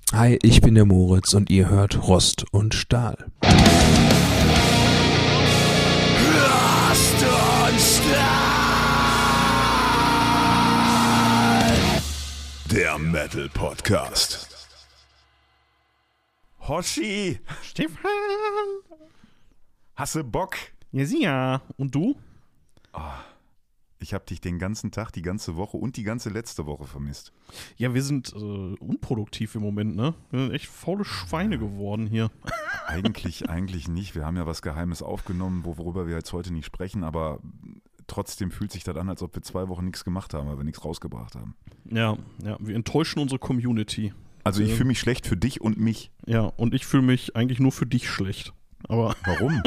Hi, ich bin der Moritz und ihr hört Rost und Stahl. Rost und Stahl. Der Metal Podcast. Hoshi, Stefan! hast du Bock? Ja, sicher. Und du? Ich habe dich den ganzen Tag, die ganze Woche und die ganze letzte Woche vermisst. Ja, wir sind unproduktiv im Moment, ne? Wir sind echt faule Schweine geworden hier. Eigentlich nicht. Wir haben ja was Geheimes aufgenommen, worüber wir jetzt heute nicht sprechen, aber trotzdem fühlt sich das an, als ob wir 2 Wochen nichts gemacht haben, weil wir nichts rausgebracht haben. Ja, wir enttäuschen unsere Community. Also ich fühle mich schlecht für dich und mich. Ja, und ich fühle mich eigentlich nur für dich schlecht. Aber Warum?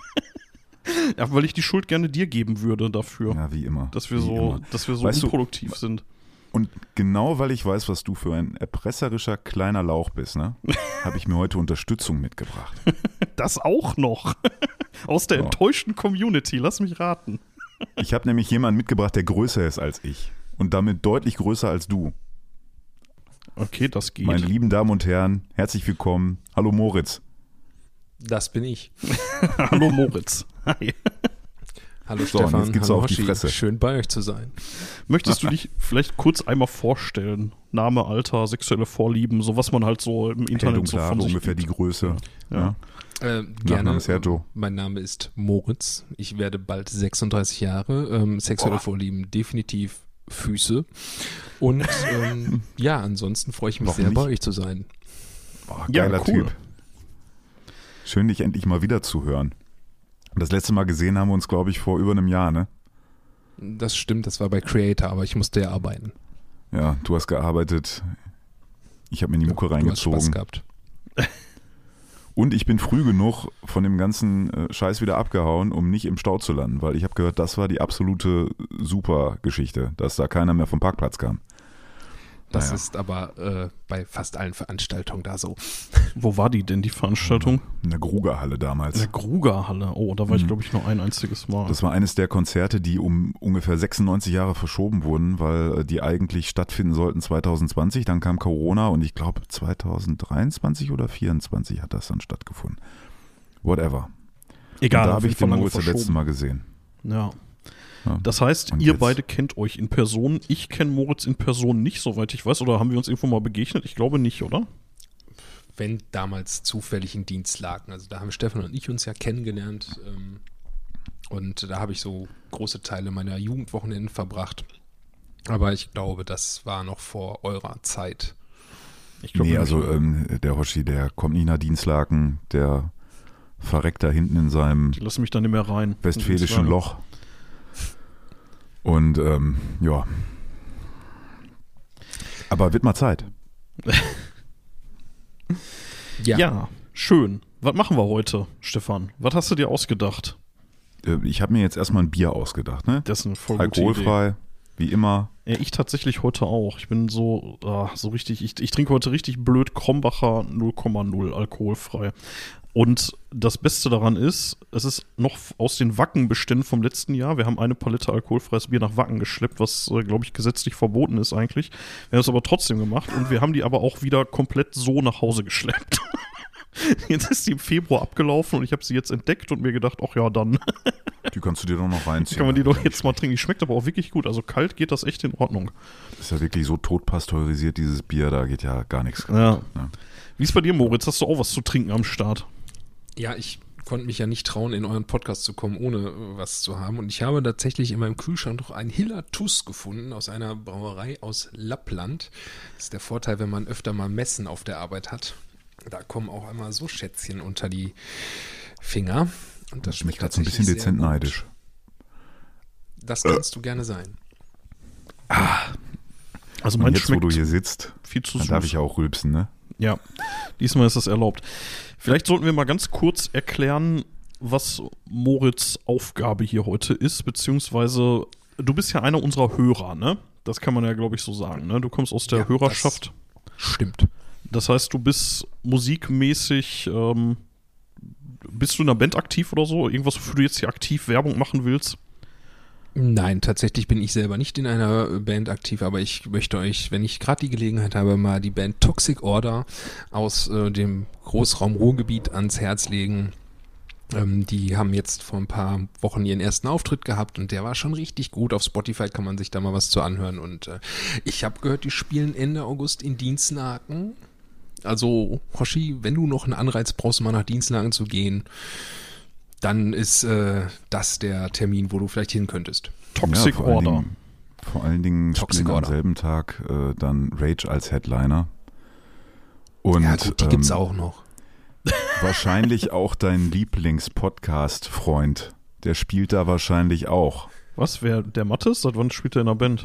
ja, weil ich die Schuld gerne dir geben würde dafür, Ja, wie immer. dass wir Wie immer. so Weißt du, unproduktiv sind. Und genau weil ich weiß, was du für ein erpresserischer kleiner Lauch bist, ne, habe ich mir heute Unterstützung mitgebracht. Das auch noch. Aus der Ja. enttäuschten Community, lass mich raten. Ich habe nämlich jemanden mitgebracht, der größer ist als ich. Und damit deutlich größer als du. Okay, das geht. Meine lieben Damen und Herren, herzlich willkommen. Hallo Moritz. Das bin ich. Hallo Moritz. Hi. Hallo So, und Stefan, jetzt gibt's hallo auf die Hoshi. Fresse. Schön bei euch zu sein. Möchtest du dich vielleicht kurz einmal vorstellen? Name, Alter, sexuelle Vorlieben, so was man halt so im Internet so von sich ungefähr die gibt. Größe. Ja. Gerne. Nachname ist Herto. Mein Name ist Moritz. Ich werde bald 36 Jahre. Sexuelle Vorlieben definitiv Füße. Und ja, ansonsten freue ich mich Warum sehr, bei nicht? euch zu sein. Boah, Ja, geiler cool. Typ. Schön, dich endlich mal wieder zu hören. Das letzte Mal gesehen haben wir uns, glaube ich, vor über einem Jahr, ne? Das stimmt, das war bei Creator, aber ich musste ja arbeiten. Ja, du hast gearbeitet. Ich habe mir in die Mucke Du hast Spaß reingezogen. gehabt. Und ich bin früh genug von dem ganzen Scheiß wieder abgehauen, um nicht im Stau zu landen, weil ich habe gehört, das war die absolute Super-Geschichte, dass da keiner mehr vom Parkplatz kam. Das Naja. ist aber bei fast allen Veranstaltungen da so. Wo war die denn, die Veranstaltung? In der Grugerhalle In damals. der Grugerhalle. Oh, da war ich, glaube ich, nur ein einziges Mal. Das war eines der Konzerte, die um ungefähr 96 Jahre verschoben wurden, weil die eigentlich stattfinden sollten 2020. Dann kam Corona und ich glaube 2023 oder 2024 hat das dann stattgefunden. Whatever. Egal, und da auf habe jeden ich Fall den lange Moritz das letzte verschoben. Mal gesehen. Ja. Ja. Das heißt, Und ihr jetzt- beide kennt euch in Person. Ich kenne Moritz in Person nicht, soweit ich weiß. Oder haben wir uns irgendwo mal begegnet? Ich glaube nicht, oder? Wenn damals zufällig in Dienstlagen. Also da haben Stefan und ich uns ja kennengelernt. Und da habe ich so große Teile meiner Jugendwochenenden verbracht. Aber ich glaube, das war noch vor eurer Zeit. Ich glaube Nee, nicht. also der Hoshi, der kommt nicht nach Dienstlaken, der verreckt da hinten in seinem Die lassen mich da nicht mehr rein. westfälischen Loch. Und ja. Aber wird mal Zeit. Ja, schön. Was machen wir heute, Stefan? Was hast du dir ausgedacht? Ich habe mir jetzt erstmal ein Bier ausgedacht, ne? Das ist eine voll gute Idee. Alkoholfrei, wie immer. Ja, ich tatsächlich heute auch. Ich bin so richtig, ich trinke heute richtig blöd Krombacher 0,0 alkoholfrei. Und das Beste daran ist, es ist noch aus den Wackenbeständen vom letzten Jahr. Wir haben eine Palette alkoholfreies Bier nach Wacken geschleppt, was, glaube ich, gesetzlich verboten ist eigentlich. Wir haben es aber trotzdem gemacht und wir haben die aber auch wieder komplett so nach Hause geschleppt. Jetzt ist die im Februar abgelaufen und ich habe sie jetzt entdeckt und mir gedacht, ach ja, dann Die kannst du dir doch noch reinziehen. kann man die doch jetzt mal trinken. Die schmeckt aber auch wirklich gut. Also kalt geht das echt in Ordnung. Ist ja wirklich so totpasteurisiert, dieses Bier, da geht ja gar nichts. Ja. Ja. Wie ist bei dir, Moritz? Hast du auch was zu trinken am Start? Ja, ich konnte mich ja nicht trauen, in euren Podcast zu kommen, ohne was zu haben. Und ich habe tatsächlich in meinem Kühlschrank noch einen Hiller-Tuss gefunden aus einer Brauerei aus Lappland. Das ist der Vorteil, wenn man öfter mal Messen auf der Arbeit hat. Da kommen auch einmal so Schätzchen unter die Finger. Und das Ich bin schmeckt gerade so ein bisschen tatsächlich sehr dezent gut. neidisch. Das kannst du gerne sein. Also Und mein jetzt, wo schmeckt du hier sitzt, viel zu dann süß. darf ich auch rülpsen, ne? Ja, diesmal ist das erlaubt. Vielleicht sollten wir mal ganz kurz erklären, was Moritz' Aufgabe hier heute ist, beziehungsweise du bist ja einer unserer Hörer, ne? Das kann man ja, glaube ich, so sagen, ne? Du kommst aus der Ja, Hörerschaft. Stimmt. Das heißt, du bist musikmäßig, bist du in einer Band aktiv oder so? Irgendwas, wofür du jetzt hier aktiv Werbung machen willst? Nein, tatsächlich bin ich selber nicht in einer Band aktiv, aber ich möchte euch, wenn ich gerade die Gelegenheit habe, mal die Band Toxic Order aus dem Großraum Ruhrgebiet ans Herz legen. Die haben jetzt vor ein paar Wochen ihren ersten Auftritt gehabt und der war schon richtig gut. Auf Spotify kann man sich da mal was zu anhören. Und ich habe gehört, die spielen Ende August in Dienstlaken. Also, Hoshi, wenn du noch einen Anreiz brauchst, mal nach Dienstlaken zu gehen, dann ist das der Termin, wo du vielleicht hin könntest. Toxic Order. Vor allen Dingen spielen am selben Tag dann Rage als Headliner. Und, ja gut, die gibt's auch noch. Wahrscheinlich auch dein Lieblings-Podcast-Freund. Der spielt da wahrscheinlich auch. Was, wer der Mattes? Seit wann spielt er in der Band?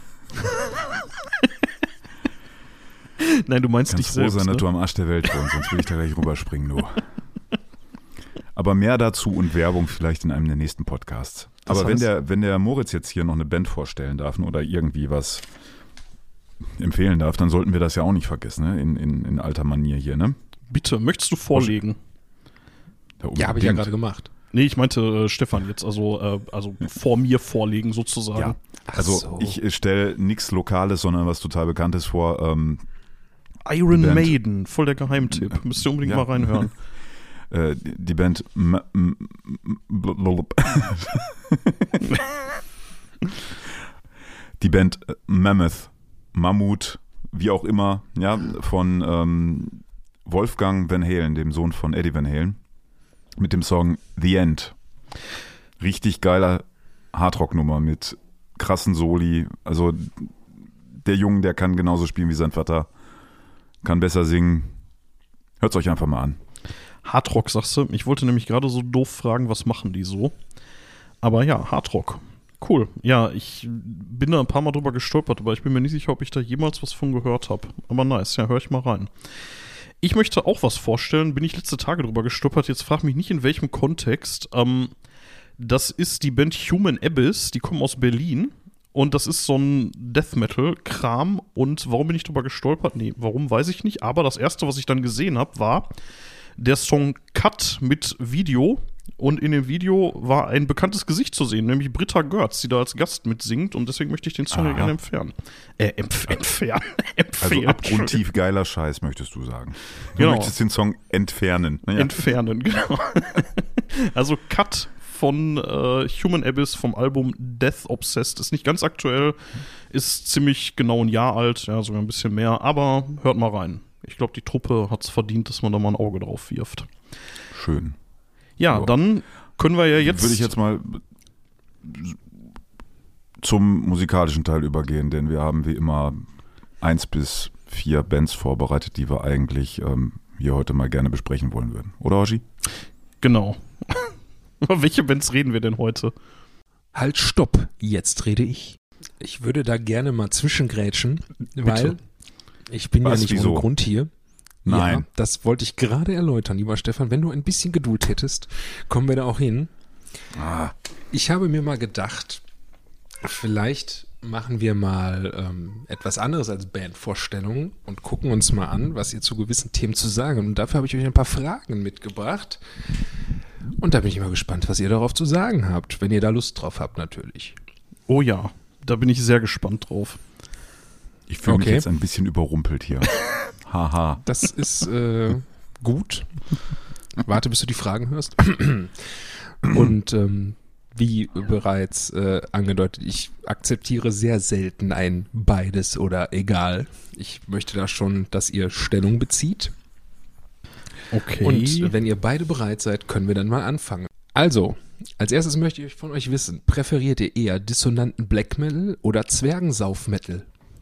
Nein, du meinst dich selbst. Froh sein, ne? dass du am Arsch der Welt wohnst, sonst will ich da gleich rüberspringen, du. Aber mehr dazu und Werbung vielleicht in einem der nächsten Podcasts. Aber wenn der Moritz jetzt hier noch eine Band vorstellen darf oder irgendwie was empfehlen darf, dann sollten wir das ja auch nicht vergessen, ne? In alter Manier hier, ne? Bitte, möchtest du vorlegen? Ja, habe ich ja gerade gemacht. Nee, ich meinte Stefan jetzt, also vor mir vorlegen sozusagen. Ja, also ich stelle nichts Lokales, sondern was total Bekanntes vor. Iron Maiden, voll der Geheimtipp. Müsst ihr unbedingt mal reinhören. Die Band die Band Mammoth, Mammut, wie auch immer, ja, von Wolfgang Van Halen, dem Sohn von Eddie Van Halen, mit dem Song The End. Richtig geiler Hardrock-Nummer mit krassen Soli. Also der Junge, der kann genauso spielen wie sein Vater, kann besser singen. Hört's euch einfach mal an. Hardrock, sagst du? Ich wollte nämlich gerade so doof fragen, was machen die so? Aber ja, Hardrock. Cool. Ja, ich bin da ein paar Mal drüber gestolpert, aber ich bin mir nicht sicher, ob ich da jemals was von gehört habe. Aber nice, ja, hör ich mal rein. Ich möchte auch was vorstellen, bin ich letzte Tage drüber gestolpert, jetzt frag mich nicht in welchem Kontext. Das ist die Band Human Abyss, die kommen aus Berlin und das ist so ein Death Metal-Kram und warum bin ich drüber gestolpert? Nee, warum weiß ich nicht, aber das erste, was ich dann gesehen habe, war der Song Cut mit Video und in dem Video war ein bekanntes Gesicht zu sehen, nämlich Britta Görz, die da als Gast mitsingt und deswegen möchte ich den Song gerne entfernen. Empfehlen. Also abgrundtief geiler Scheiß, möchtest du sagen. Du möchtest den Song entfernen. Naja. Entfernen, genau. Also Cut von Human Abyss vom Album Death Obsessed. Ist nicht ganz aktuell, ist ziemlich genau ein Jahr alt, ja, sogar ein bisschen mehr, aber hört mal rein. Ich glaube, die Truppe hat es verdient, dass man da mal ein Auge drauf wirft. Schön. Ja, dann können wir ja jetzt... Würde ich jetzt mal zum musikalischen Teil übergehen, denn wir haben wie immer 1 bis 4 Bands vorbereitet, die wir eigentlich hier heute mal gerne besprechen wollen würden. Oder, Hoshi? Genau. Über welche Bands reden wir denn heute? Halt, stopp. Jetzt rede ich. Ich würde da gerne mal zwischengrätschen, weil ich bin ja nicht ohne Grund hier. Nein. Ja, das wollte ich gerade erläutern, lieber Stefan. Wenn du ein bisschen Geduld hättest, kommen wir da auch hin. Ich habe mir mal gedacht, vielleicht machen wir mal etwas anderes als Bandvorstellungen und gucken uns mal an, was ihr zu gewissen Themen zu sagen habt. Und dafür habe ich euch ein paar Fragen mitgebracht. Und da bin ich mal gespannt, was ihr darauf zu sagen habt, wenn ihr da Lust drauf habt natürlich. Oh ja, da bin ich sehr gespannt drauf. Ich fühle mich jetzt ein bisschen überrumpelt hier. Haha. Das ist gut. Warte, bis du die Fragen hörst. Und wie bereits angedeutet, ich akzeptiere sehr selten ein beides oder egal. Ich möchte da schon, dass ihr Stellung bezieht. Okay. Und wenn ihr beide bereit seid, können wir dann mal anfangen. Also, als erstes möchte ich von euch wissen, präferiert ihr eher dissonanten Black Metal oder Zwergensauf-Metal?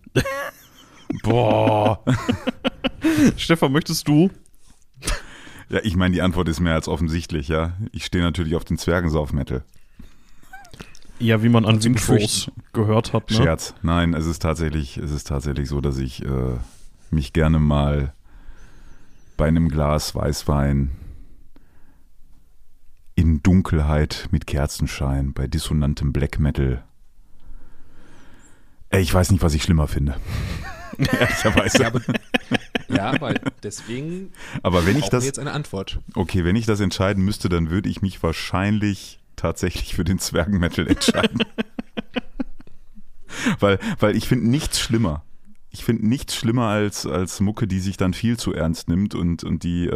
Boah. Stefan, möchtest du? Ja, ich meine, die Antwort ist mehr als offensichtlich, ja. Ich stehe natürlich auf den Zwergensauf-Metal. Ja, wie man an Intros gehört hat, ne? Scherz. Nein, es ist tatsächlich so, dass ich mich gerne mal bei einem Glas Weißwein in Dunkelheit mit Kerzenschein bei dissonantem Black Metal. Ich weiß nicht, was ich schlimmer finde. Ehrlicherweise. Ja, aber deswegen aber wenn ich das jetzt eine Antwort. Okay, wenn ich das entscheiden müsste, dann würde ich mich wahrscheinlich tatsächlich für den Zwergenmetal entscheiden. weil ich finde nichts schlimmer. Ich finde nichts schlimmer als Mucke, die sich dann viel zu ernst nimmt und die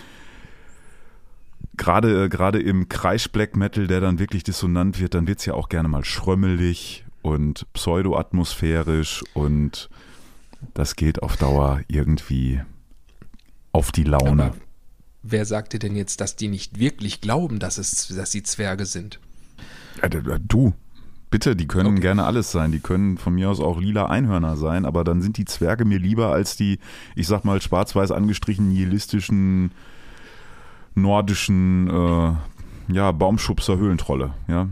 gerade im Kreisch-Black Metal, der dann wirklich dissonant wird, dann wird es ja auch gerne mal schrömmelig und pseudo-atmosphärisch und das geht auf Dauer irgendwie auf die Laune. Aber wer sagte denn jetzt, dass die nicht wirklich glauben, dass sie Zwerge sind? Ja, du, bitte, die können gerne alles sein. Die können von mir aus auch lila Einhörner sein, aber dann sind die Zwerge mir lieber als die, ich sag mal, schwarz-weiß angestrichenen, nihilistischen, nordischen, Baumschubser Höhlentrolle. Ja,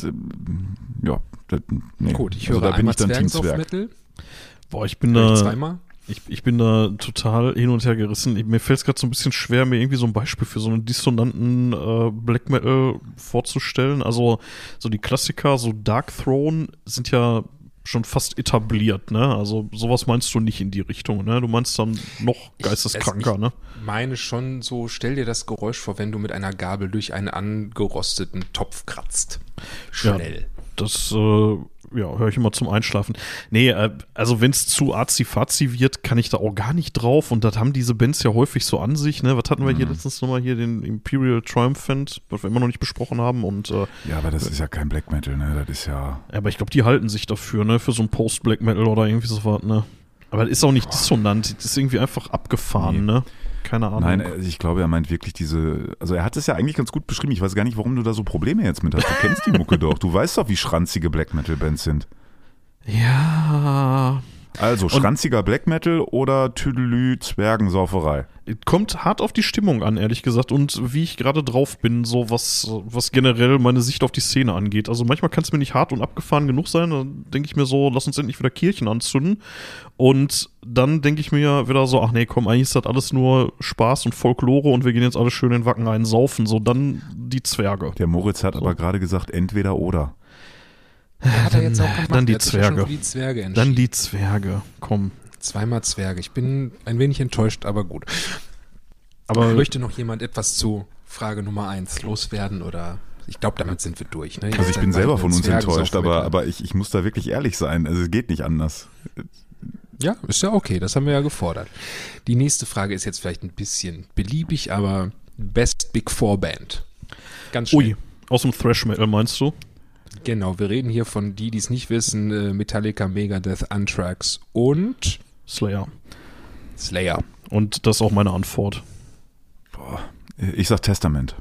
nee. Gut, ich also höre da bin einmal ich dann Team Zwergensoft Zwerg. Metal. Boah, ich bin Vielleicht da. zweimal. Ich bin da total hin und her gerissen. Mir fällt es gerade so ein bisschen schwer, mir irgendwie so ein Beispiel für so einen dissonanten Black Metal vorzustellen. Also so die Klassiker, so Dark Throne sind ja schon fast etabliert, ne? Also sowas meinst du nicht in die Richtung, ne? Du meinst dann noch geisteskranker, ne? Ich meine schon so, stell dir das Geräusch vor, wenn du mit einer Gabel durch einen angerosteten Topf kratzt. Schnell. Ja, das höre ich immer zum Einschlafen. Nee, also wenn es zu arzi-fazi wird, kann ich da auch gar nicht drauf. Und das haben diese Bands ja häufig so an sich. Ne? Was hatten wir hier letztens nochmal hier, den Imperial Triumphant, was wir immer noch nicht besprochen haben. Und, ja, aber das ist ja kein Black Metal, ne? Das ist ja. Aber ich glaube, die halten sich dafür, ne? Für so ein Post-Black Metal oder irgendwie sowas, ne? Aber das ist auch nicht dissonant, das ist irgendwie einfach abgefahren, ne? Keine Ahnung. Nein, ich glaube, er meint wirklich also er hat es ja eigentlich ganz gut beschrieben. Ich weiß gar nicht, warum du da so Probleme jetzt mit hast. Du kennst die Mucke doch. Du weißt doch, wie schranzige Black Metal Bands sind. Ja. Also, schranziger Black Metal oder Tüdelü Zwergensauferei? Kommt hart auf die Stimmung an, ehrlich gesagt, und wie ich gerade drauf bin, so was generell meine Sicht auf die Szene angeht. Also manchmal kann es mir nicht hart und abgefahren genug sein, dann denke ich mir so, lass uns endlich wieder Kirchen anzünden. Und dann denke ich mir wieder so, ach nee, komm, eigentlich ist das alles nur Spaß und Folklore und wir gehen jetzt alle schön in Wacken rein saufen. So, dann die Zwerge. Der Moritz hat aber gerade gesagt, entweder oder. Hat er jetzt auch gemacht. Dann die Er hat sich ja schon Zwerge. für die Zwerge entschieden. Dann die Zwerge, komm. Zweimal Zwerge. Ich bin ein wenig enttäuscht, aber gut. Aber Möchte noch jemand etwas zu Frage Nummer 1 loswerden oder? Ich glaube, damit sind wir durch. Ne? Also ich bin selber von uns enttäuscht, aber aber ich muss da wirklich ehrlich sein. Also es geht nicht anders. ja, ist ja okay. Das haben wir ja gefordert. Die nächste Frage ist jetzt vielleicht ein bisschen beliebig, aber Best Big Four Band. Ganz schnell. ui, aus dem Thrash Metal meinst du? Genau, wir reden hier von die es nicht wissen, Metallica, Megadeth, Anthrax und Slayer. Slayer. Und das ist auch meine Antwort. Boah, ich sag Testament.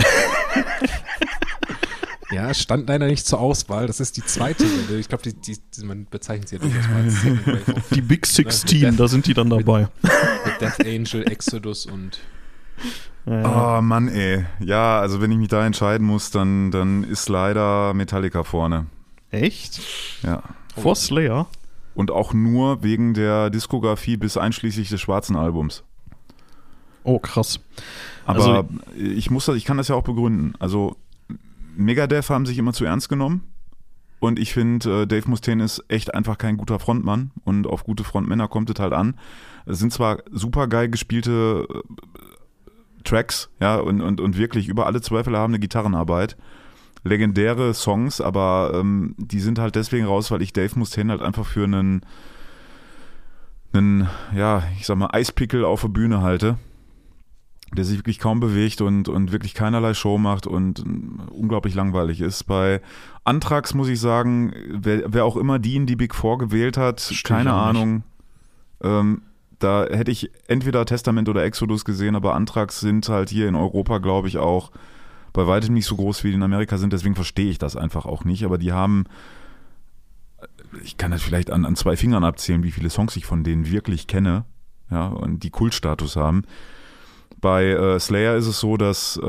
Ja, es stand leider nicht zur Auswahl. Das ist die zweite Welle. Ich glaube, man bezeichnet sie ja durchaus mal als Second Wave of Die Big 16, da sind die dann dabei. mit Death Angel, Exodus und Oh Mann, ey. Ja, also wenn ich mich da entscheiden muss, dann ist leider Metallica vorne. Echt? Ja. Vor Slayer? Und auch nur wegen der Diskografie bis einschließlich des schwarzen Albums. Oh, krass. Aber Also, ich kann das ja auch begründen. Also Megadeth haben sich immer zu ernst genommen und ich finde, Dave Mustaine ist echt einfach kein guter Frontmann und auf gute Frontmänner kommt es halt an. Es sind zwar super geil gespielte Tracks, ja, und wirklich über alle Zweifel erhabene Gitarrenarbeit, legendäre Songs, aber die sind halt deswegen raus, weil ich Dave Mustaine halt einfach für einen ja, ich sag mal, Eispickel auf der Bühne halte, der sich wirklich kaum bewegt und wirklich keinerlei Show macht und unglaublich langweilig ist. Bei Anthrax muss ich sagen, wer auch immer die in die Big Four gewählt hat, keine Ahnung. Da hätte ich entweder Testament oder Exodus gesehen, aber Anthrax sind halt hier in Europa, glaube ich, auch bei weitem nicht so groß wie die in Amerika sind, deswegen verstehe ich das einfach auch nicht. Aber die haben, ich kann das vielleicht an 2 Fingern abzählen, wie viele Songs ich von denen wirklich kenne, ja, und die Kultstatus haben. Bei Slayer ist es so, dass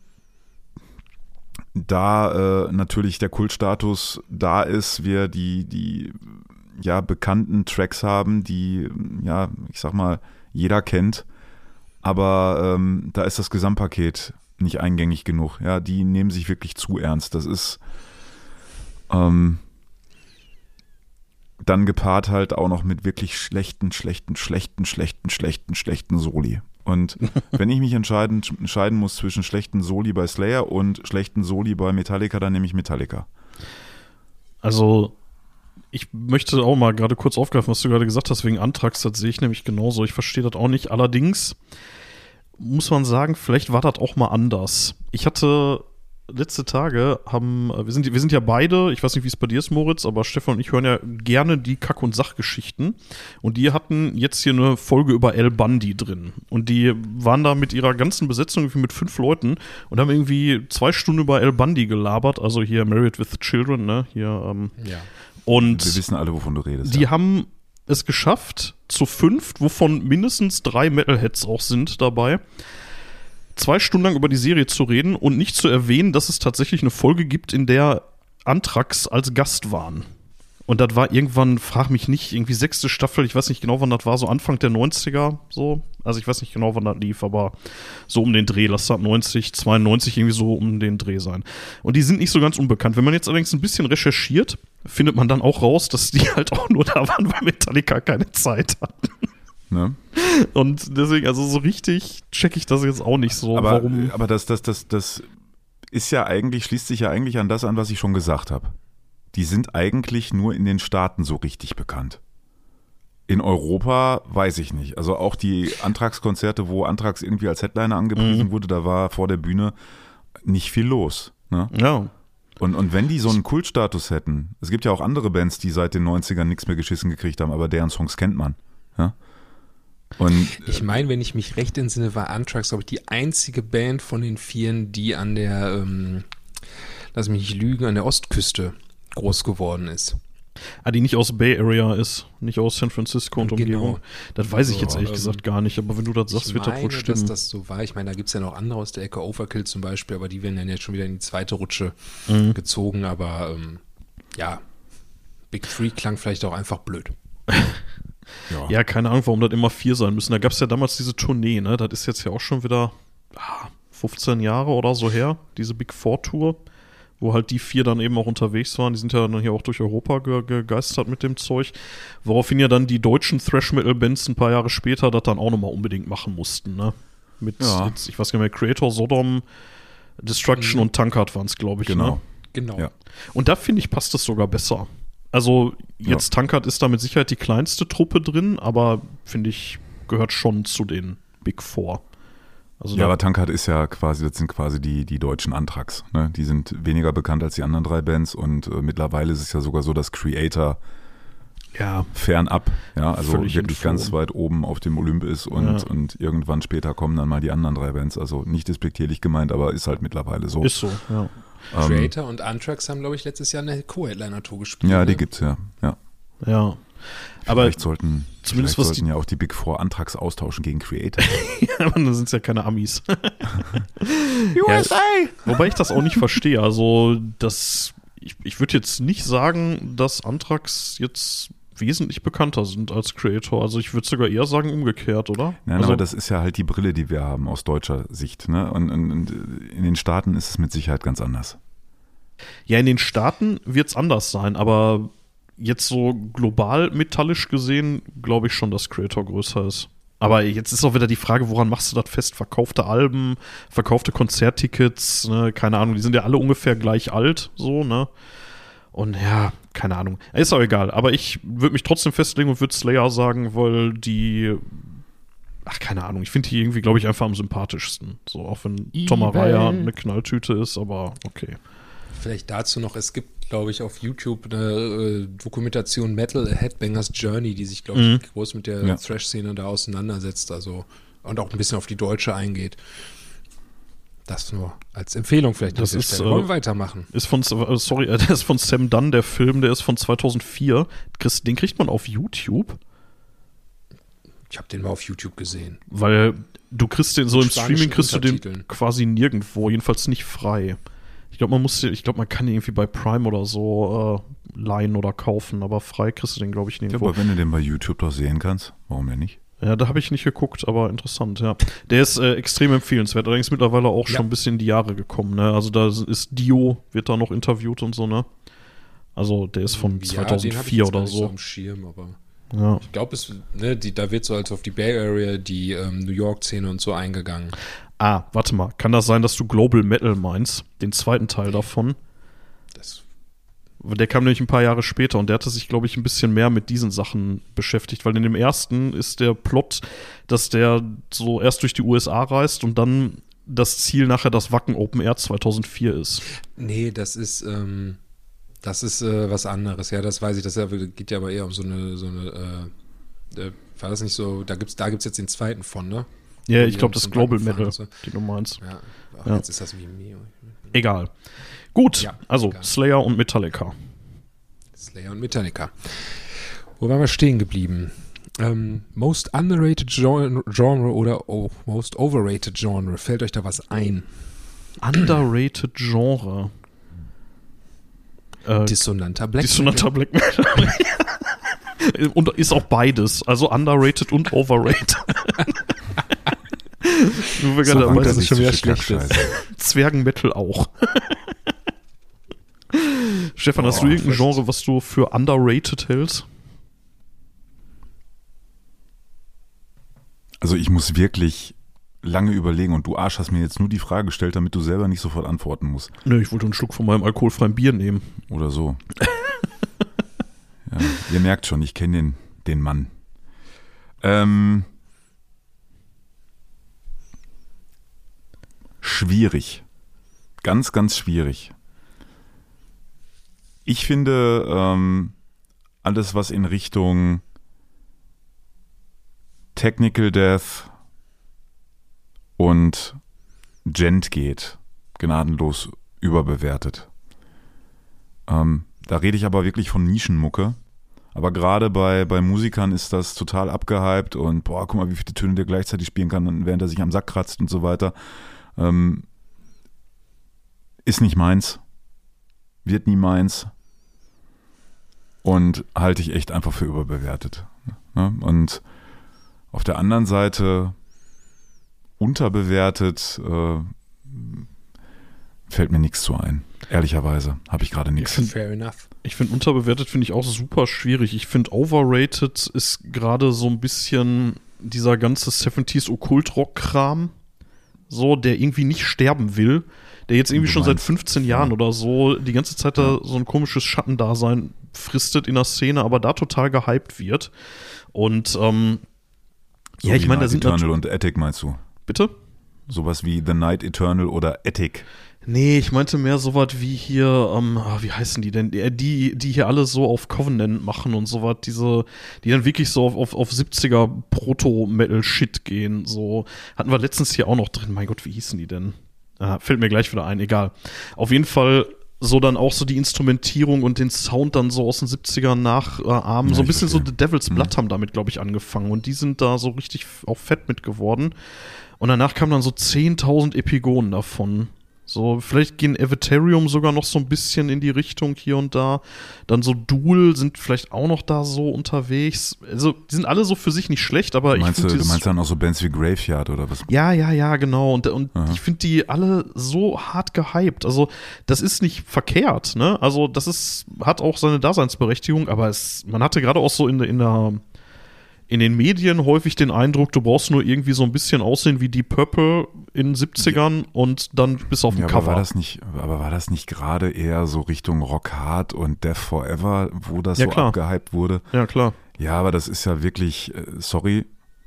da natürlich der Kultstatus da ist, wir die ja, bekannten Tracks haben, die, ja, ich sag mal, jeder kennt, aber da ist das Gesamtpaket nicht eingängig genug. Ja, die nehmen sich wirklich zu ernst. Das ist dann gepaart halt auch noch mit wirklich schlechten Soli. Und wenn ich mich entscheiden muss zwischen schlechten Soli bei Slayer und schlechten Soli bei Metallica, dann nehme ich Metallica. Also Ich möchte auch mal gerade kurz aufgreifen, was du gerade gesagt hast, wegen Anthrax, das sehe ich nämlich genauso. Ich verstehe das auch nicht. Allerdings muss man sagen, vielleicht war das auch mal anders. Ich hatte letzte Tage wir sind ja beide, ich weiß nicht, wie es bei dir ist, Moritz, aber Stefan und ich hören ja gerne die Kack- und Sachgeschichten. Und die hatten jetzt hier eine Folge über Al Bundy drin. Und die waren da mit ihrer ganzen Besetzung irgendwie mit 5 Leuten und haben irgendwie 2 Stunden über Al Bundy gelabert. Also hier Married with Children, ne? Hier, Ja. Und Wir wissen alle, wovon du redest. die haben es geschafft, zu 5, wovon mindestens 3 Metalheads auch sind dabei, 2 Stunden lang über die Serie zu reden und nicht zu erwähnen, dass es tatsächlich eine Folge gibt, in der Anthrax als Gast waren. Und das war irgendwann, frag mich nicht, irgendwie 6. Staffel, ich weiß nicht genau, wann das war, so Anfang der 90er, so. Also ich weiß nicht genau, wann das lief, aber so um den Dreh, lass das 90, 92 irgendwie so um den Dreh sein. Und die sind nicht so ganz unbekannt. Wenn man jetzt allerdings ein bisschen recherchiert, findet man dann auch raus, dass die halt auch nur da waren, weil Metallica keine Zeit hatten. Ne? Und deswegen, also so richtig check ich das jetzt auch nicht so. Warum? Aber das ist ja eigentlich, schließt sich ja eigentlich an das an, was ich schon gesagt habe. Die sind eigentlich nur in den Staaten so richtig bekannt. In Europa weiß ich nicht. Also auch die Anthrax-Konzerte, wo Anthrax irgendwie als Headliner angepriesen wurde, da war vor der Bühne nicht viel los. Ne? Ja. Und wenn die so einen Kultstatus hätten, es gibt ja auch andere Bands, die seit den 90ern nichts mehr geschissen gekriegt haben, aber deren Songs kennt man. Ja? Und Ich meine, wenn ich mich recht entsinne, war Anthrax, glaube ich, die einzige Band von den 4, die an der, lass mich nicht lügen, an der Ostküste groß geworden ist. Die nicht aus Bay Area ist, nicht aus San Francisco und Umgebung. Genau. Das weiß ich jetzt ehrlich gesagt gar nicht, aber wenn du das sagst, wird das wohl stimmen. Dass das so war. Ich meine, da gibt es ja noch andere aus der Ecke, Overkill zum Beispiel, aber die werden dann jetzt schon wieder in die zweite Rutsche gezogen, aber ja, Big 3 klang vielleicht auch einfach blöd. Ja, keine Ahnung, warum das immer 4 sein müssen. Da gab es ja damals diese Tournee, ne? Das ist jetzt ja auch schon wieder 15 Jahre oder so her, diese Big 4 Tour, wo halt die 4 dann eben auch unterwegs waren. Die sind ja dann hier auch durch Europa gegeistert mit dem Zeug. Woraufhin ja dann die deutschen Thrash-Metal-Bands ein paar Jahre später das dann auch nochmal unbedingt machen mussten, ne? Mit, jetzt, ich weiß gar nicht mehr, Creator, Sodom, Destruction und Tankard waren es, glaube ich, genau. ne? Genau. Ja. Und da finde ich, passt es sogar besser. Also jetzt Tankard ist da mit Sicherheit die kleinste Truppe drin, aber finde ich, gehört schon zu den Big 4. Also ja, aber Tankard ist ja quasi, das sind quasi die deutschen Anthrax. Ne? Die sind weniger bekannt als die anderen 3 Bands und mittlerweile ist es ja sogar so, dass Creator fernab, ja, also völlig wirklich ganz weit oben auf dem Olymp ist und irgendwann später kommen dann mal die anderen 3 Bands. Also nicht despektierlich gemeint, aber ist halt mittlerweile so. Ist so, ja. Creator und Anthrax haben, glaube ich, letztes Jahr eine Co-Headliner-Tour gespielt. Ja, ne? die gibt's ja. Ja. Aber Vielleicht sollten zumindest ja auch die Big 4 Anthrax austauschen gegen Creator. ja, aber dann sind es ja keine Amis. USA! Ja, wobei ich das auch nicht verstehe. Also, ich würde jetzt nicht sagen, dass Anthrax jetzt wesentlich bekannter sind als Creator. Also ich würde sogar eher sagen umgekehrt, oder? Nein, also, aber das ist ja halt die Brille, die wir haben aus deutscher Sicht. Ne? Und in den Staaten ist es mit Sicherheit ganz anders. Ja, in den Staaten wird es anders sein, aber jetzt so global metallisch gesehen, glaube ich schon, dass Creator größer ist. Aber jetzt ist auch wieder die Frage, woran machst du das fest? Verkaufte Alben, verkaufte Konzerttickets, ne? Keine Ahnung, die sind ja alle ungefähr gleich alt, so, ne? Und ja, keine Ahnung. Ist auch egal, aber ich würde mich trotzdem festlegen und würde Slayer sagen, weil die, keine Ahnung, ich finde die irgendwie, glaube ich, einfach am sympathischsten. So, auch wenn Tom Araya eine Knalltüte ist, aber okay. Vielleicht dazu noch, es gibt, glaube ich, auf YouTube eine Dokumentation Metal A Headbanger's Journey, die sich, glaube ich, groß mit der Thrash-Szene da auseinandersetzt, also und auch ein bisschen auf die deutsche eingeht. Das nur als Empfehlung vielleicht. Das ist, wollen wir weitermachen? Der ist von Sam Dunn, der Film, der ist von 2004. Den kriegt man auf YouTube. Ich habe den mal auf YouTube gesehen. Weil du kriegst den so im Spanischen Streaming, kriegst du den Untertiteln. quasi nirgendwo, jedenfalls nicht frei. Ich glaube, man kann den irgendwie bei Prime oder so leihen oder kaufen, aber frei kriegst du den, glaube ich, Ja, nirgendwo. aber wenn du den bei YouTube doch sehen kannst, warum denn nicht? Ja, da habe ich nicht geguckt, aber interessant, ja. Der ist extrem empfehlenswert, allerdings mittlerweile auch schon ein bisschen in die Jahre gekommen, ne? Also da ist Dio, wird da noch interviewt und so, ne? Also der ist von 2004 oder so. Am Schirm, aber Ja. ich glaube, da wird so als auf die Bay Area, die New York-Szene und so eingegangen. Warte mal, kann das sein, dass du Global Metal meinst? Den zweiten Teil davon? Das Der kam nämlich ein paar Jahre später und der hatte sich, glaube ich, ein bisschen mehr mit diesen Sachen beschäftigt, weil in dem ersten ist der Plot, dass der so erst durch die USA reist und dann das Ziel nachher das Wacken Open Air 2004 ist. Nee, das ist was anderes. Ja, das weiß ich. Das geht ja aber eher um so eine war das nicht so, da gibt's jetzt den zweiten von, ne? Ja, ich glaube, das Global Metal, so. Die du meinst. Ja, Ja. Jetzt ist das wie Mio. Egal. Gut, Ja, also egal. Slayer und Metallica. Slayer und Metallica. Wo waren wir stehen geblieben? Most underrated Genre oder most overrated Genre. Fällt euch da was ein? Underrated Genre. Dissonanter Black Dissonanter Black Metal. Und ist auch beides. Also underrated und overrated. Nur wir gerade dabei das sind, ist schon wieder Schlecht. schlecht. Zwergenmetal auch. Stefan, hast du irgendein Genre, was du für underrated hältst? Also ich muss wirklich lange überlegen und du Arsch hast mir jetzt nur die Frage gestellt, damit du selber nicht sofort antworten musst. Nö, ich wollte einen Schluck von meinem alkoholfreien Bier nehmen. Oder so. Ja, ihr merkt schon, ich kenne den Mann. Schwierig. Ganz, ganz schwierig. Ich finde, alles, was in Richtung Technical Death und Gent geht, gnadenlos überbewertet. Da rede ich aber wirklich von Nischenmucke. Aber gerade bei Musikern ist das total abgehypt und boah, guck mal, wie viele Töne der gleichzeitig spielen kann, während er sich am Sack kratzt und so weiter. Ist nicht meins. Wird nie meins. Und halte ich echt einfach für überbewertet. Ne? Und auf der anderen Seite unterbewertet fällt mir nichts zu ein. Ehrlicherweise habe ich gerade nichts. Fair enough. Ich finde unterbewertet finde ich auch super schwierig. Ich finde overrated ist gerade so ein bisschen dieser ganze 70s Okkult-Rock-Kram, so, der irgendwie nicht sterben will, der jetzt irgendwie schon seit 15 Jahren oder so die ganze Zeit da so ein komisches Schattendasein fristet in der Szene, aber da total gehypt wird. Und ja, ich meine, da sind Eternal und Attic meinst du? Bitte? Sowas wie The Night Eternal oder Attic. Nee, ich meinte mehr sowas wie hier, wie heißen die denn? Die hier alle so auf Covenant machen und sowas, die dann wirklich so auf 70er Proto-Metal-Shit gehen. So, hatten wir letztens hier auch noch drin. Mein Gott, wie hießen die denn? Fällt mir gleich wieder ein, egal. Auf jeden Fall so dann auch so die Instrumentierung und den Sound dann so aus den 70ern nachahmen. Ja, So ein bisschen verstehe. so The Devil's Blood haben damit, glaube ich, angefangen. Und die sind da so richtig auch fett mit geworden. Und danach kamen dann so 10.000 Epigonen davon. So, vielleicht gehen Avatarium sogar noch so ein bisschen in die Richtung hier und da. Dann so Duel sind vielleicht auch noch da so unterwegs. Also, die sind alle so für sich nicht schlecht, aber Du meinst ich finde dann auch so Bands wie Graveyard oder was? ja, genau. Und Aha. ich finde die alle so hart gehypt. Also, das ist nicht verkehrt, ne? Also, hat auch seine Daseinsberechtigung, aber man hatte gerade auch so in den Medien häufig den Eindruck, du brauchst nur irgendwie so ein bisschen aussehen wie Deep Purple in den 70ern und dann bis auf dem Cover. Aber war das nicht gerade eher so Richtung Rock Hard und Death Forever, wo das Ja, so klar. abgehypt wurde? Ja, klar. Ja, aber das ist ja wirklich, sorry,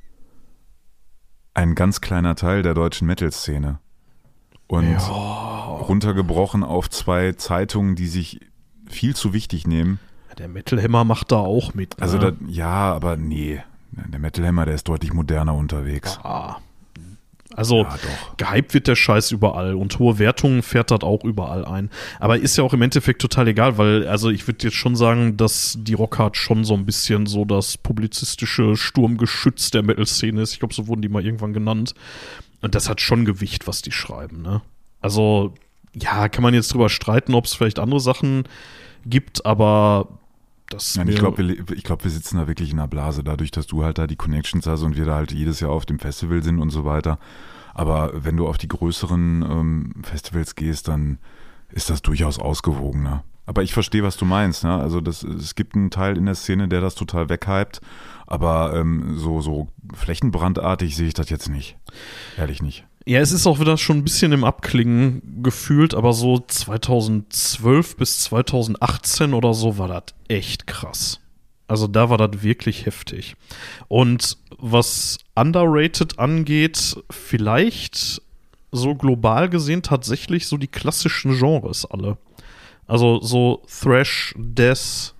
ein ganz kleiner Teil der deutschen Metal-Szene. Und runtergebrochen auf 2 Zeitungen, die sich viel zu wichtig nehmen. Der Metal Hammer macht da auch mit. Ne? Also, aber nee. Der Metal Hammer, der ist deutlich moderner unterwegs. Also, Ja, doch. gehypt wird der Scheiß überall und hohe Wertungen fährt das auch überall ein. Aber ist ja auch im Endeffekt total egal, weil, also ich würde jetzt schon sagen, dass die Rockhard schon so ein bisschen so das publizistische Sturmgeschütz der Metal-Szene ist. Ich glaube, so wurden die mal irgendwann genannt. Und das hat schon Gewicht, was die schreiben, ne? Also, ja, kann man jetzt drüber streiten, ob es vielleicht andere Sachen gibt, aber das Nein, ich glaube, wir sitzen da wirklich in einer Blase, dadurch, dass du halt da die Connections hast und wir da halt jedes Jahr auf dem Festival sind und so weiter. Aber wenn du auf die größeren Festivals gehst, dann ist das durchaus ausgewogener. Aber ich verstehe, was du meinst. Ne? Also es gibt einen Teil in der Szene, der das total weghypt, aber so flächenbrandartig sehe ich das jetzt nicht. Ehrlich nicht. Ja, es ist auch wieder schon ein bisschen im Abklingen gefühlt, aber so 2012 bis 2018 oder so war das echt krass. Also da war das wirklich heftig. Und was underrated angeht, vielleicht so global gesehen tatsächlich so die klassischen Genres alle. Also so Thrash, Death,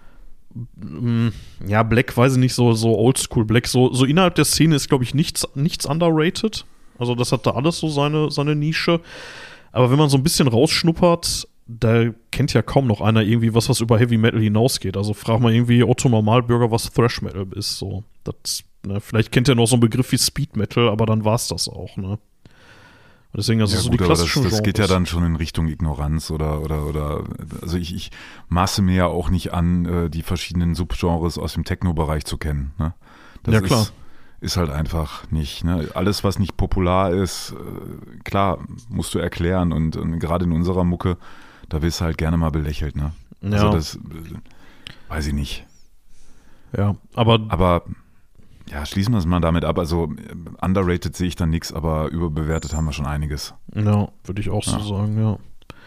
ja, Black, weiß ich nicht, so Oldschool Black. So innerhalb der Szene ist, glaube ich, nichts underrated. Also das hat da alles so seine Nische. Aber wenn man so ein bisschen rausschnuppert, da kennt ja kaum noch einer irgendwie was über Heavy Metal hinausgeht. Also frag mal irgendwie Otto Normalbürger, was Thrash Metal ist. So, das, ne, vielleicht kennt er noch so einen Begriff wie Speed Metal, aber dann war's das auch, ne? Deswegen, also ja, so gut, die klassischen das geht ja Genres. dann schon in Richtung Ignoranz oder also ich maße mir ja auch nicht an, die verschiedenen Subgenres aus dem Techno-Bereich zu kennen. Ne? Das Ja, klar. ist halt einfach nicht. Ne? Alles, was nicht popular ist, klar, musst du erklären und gerade in unserer Mucke, da wirst du halt gerne mal belächelt. Ne? Ja. Also das weiß ich nicht. Ja, aber ja, schließen wir es mal damit ab. Also underrated sehe ich dann nichts, aber überbewertet haben wir schon einiges. ja, würde ich auch so sagen, ja.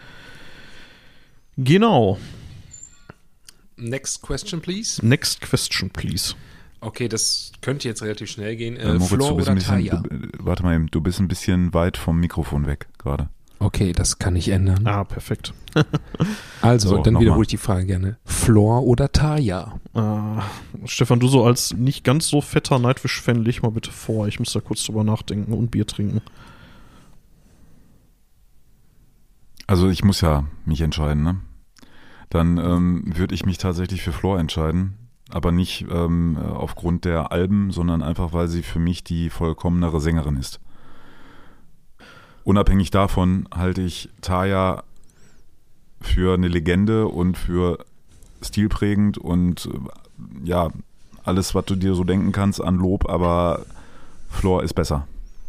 Genau. Next question, please. Next question, please. Okay, das könnte jetzt relativ schnell gehen. Moritz, Floor du bist oder ein bisschen, Taya? warte mal eben, du bist ein bisschen weit vom Mikrofon weg gerade. Okay, das kann ich ändern. Ah, perfekt. Also, So, dann noch wiederhole mal. ich die Frage gerne. Floor oder Taya? Stefan, du so als nicht ganz so fetter Nightwish-Fan, leg mal bitte vor. Ich muss da kurz drüber nachdenken und Bier trinken. Also ich muss ja mich entscheiden, ne? Dann würde ich mich tatsächlich für Floor entscheiden, aber nicht aufgrund der Alben, sondern einfach, weil sie für mich die vollkommenere Sängerin ist. Unabhängig davon halte ich Taya für eine Legende und für stilprägend und ja, alles, was du dir so denken kannst an Lob, aber Floor ist besser.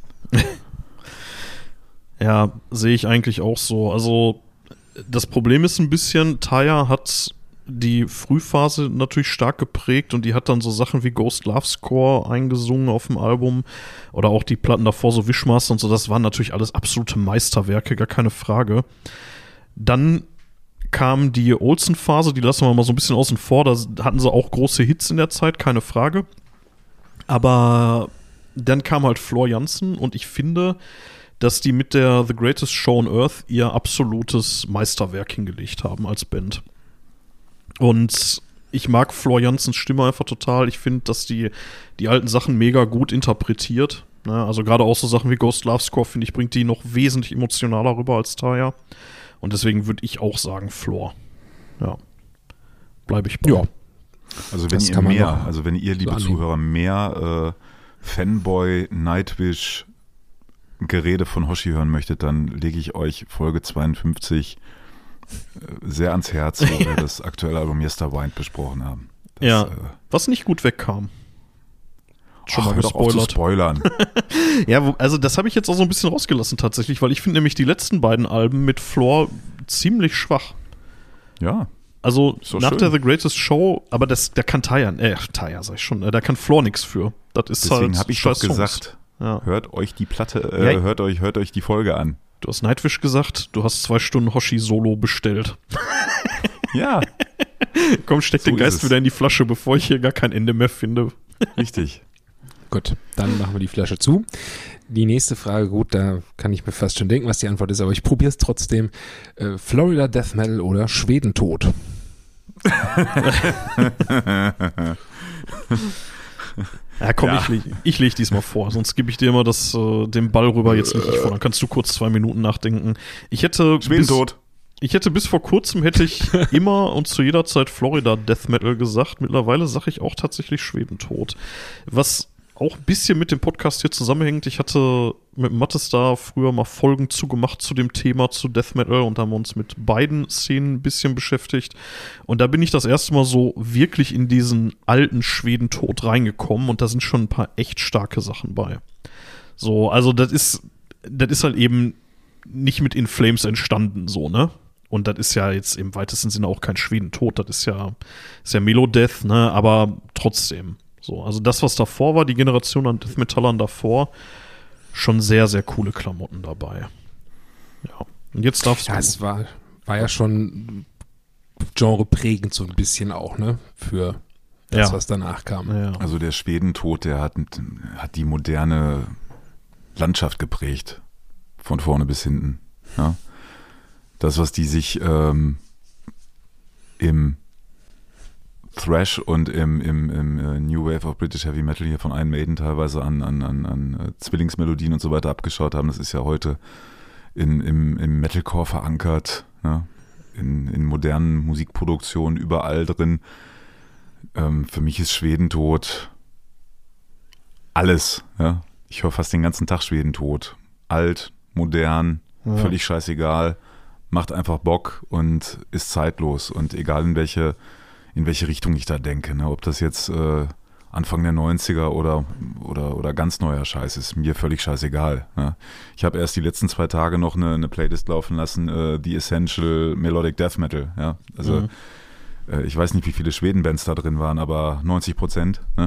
Ja, sehe ich eigentlich auch so. Also das Problem ist ein bisschen, Taya hat die Frühphase natürlich stark geprägt und die hat dann so Sachen wie Ghost Love Score eingesungen auf dem Album oder auch die Platten davor, so Wishmaster und so, das waren natürlich alles absolute Meisterwerke, gar keine Frage. Dann kam die Olsen-Phase, die lassen wir mal so ein bisschen außen vor, da hatten sie auch große Hits in der Zeit, keine Frage. Aber dann kam halt Floor Jansen und ich finde, dass die mit der The Greatest Show on Earth ihr absolutes Meisterwerk hingelegt haben als Band. Und ich mag Floor Jansens Stimme einfach total. Ich finde, dass die alten Sachen mega gut interpretiert. Ne? Also gerade auch so Sachen wie Ghost Love Score, finde ich, bringt die noch wesentlich emotionaler rüber als Taya. Und deswegen würde ich auch sagen Floor. Ja. Bleibe ich bei. Ja. Also wenn Das ihr kann man mehr, noch also wenn ihr, liebe so annehmen. Zuhörer, mehr Fanboy, Nightwish Gerede von Hoshi hören möchtet, dann lege ich euch Folge 52 sehr ans Herz, wo wir das aktuelle Album Yesterwind besprochen haben. Das, Ja, was nicht gut wegkam. Schon mal hör doch auf zu gespoilert. spoilern. Ja, also das habe ich jetzt auch so ein bisschen rausgelassen tatsächlich, weil ich finde nämlich die letzten beiden Alben mit Floor ziemlich schwach. Ja, Also Ist doch nach schön. der The Greatest Show, aber da kann Taya sag ich schon, da kann Floor nichts für. Das ist deswegen halt habe ich doch scheiß Songs. gesagt, Ja. hört euch die Platte, Ja. hört euch die Folge an. Du hast Nightwish gesagt, du hast 2 Stunden Hoshi Solo bestellt. Ja, Komm, steck So den ist Geist es. wieder in die Flasche, bevor ich hier gar kein Ende mehr finde. richtig. Gut, dann machen wir die Flasche zu. Die nächste Frage, gut, da kann ich mir fast schon denken, was die Antwort ist, aber ich probiere es trotzdem. Florida Death Metal oder Schwedentod? Ja, komm, Ja. ich leg diesmal vor, sonst gebe ich dir immer den Ball rüber, jetzt nicht ich vor. Dann kannst du kurz 2 Minuten nachdenken. Ich hätte bis vor kurzem hätte ich immer und zu jeder Zeit Florida Death Metal gesagt. Mittlerweile sage ich auch tatsächlich Schwedentod. Was auch ein bisschen mit dem Podcast hier zusammenhängt. Ich hatte mit Mattes da früher mal Folgen zugemacht zu dem Thema, zu Death Metal, und haben uns mit beiden Szenen ein bisschen beschäftigt. Und da bin ich das erste Mal so wirklich in diesen alten Schwedentod reingekommen, und da sind schon ein paar echt starke Sachen bei. So, also das ist halt eben nicht mit In Flames entstanden, so, ne? Und das ist ja jetzt im weitesten Sinne auch kein Schwedentod, das ist ja Melodeath, ne? Aber trotzdem. So, also das, was davor war, die Generation an Death Metallern davor, schon sehr, sehr coole Klamotten dabei. Ja. Und jetzt darfst du. Ja, es war ja schon genreprägend so ein bisschen auch, ne? Für das, was danach kam. Ja. Also der Schwedentod, der hat die moderne Landschaft geprägt. Von vorne bis hinten. Ja. Das, was die sich im Thrash und im New Wave of British Heavy Metal hier von Iron Maiden teilweise an Zwillingsmelodien und so weiter abgeschaut haben, das ist ja heute im Metalcore verankert, ja, in modernen Musikproduktionen überall drin. Für mich ist Schwedentod alles. Ja? Ich höre fast den ganzen Tag Schwedentod. Alt, modern, völlig scheißegal, macht einfach Bock und ist zeitlos. Und egal in welche Richtung ich da denke, ne? Ob das jetzt Anfang der 90er oder ganz neuer Scheiß ist, mir völlig scheißegal. Ne? Ich habe erst die letzten 2 Tage noch eine Playlist laufen lassen, The Essential Melodic Death Metal. Ja? Also ich weiß nicht, wie viele Schweden-Bands da drin waren, aber 90%. Ne?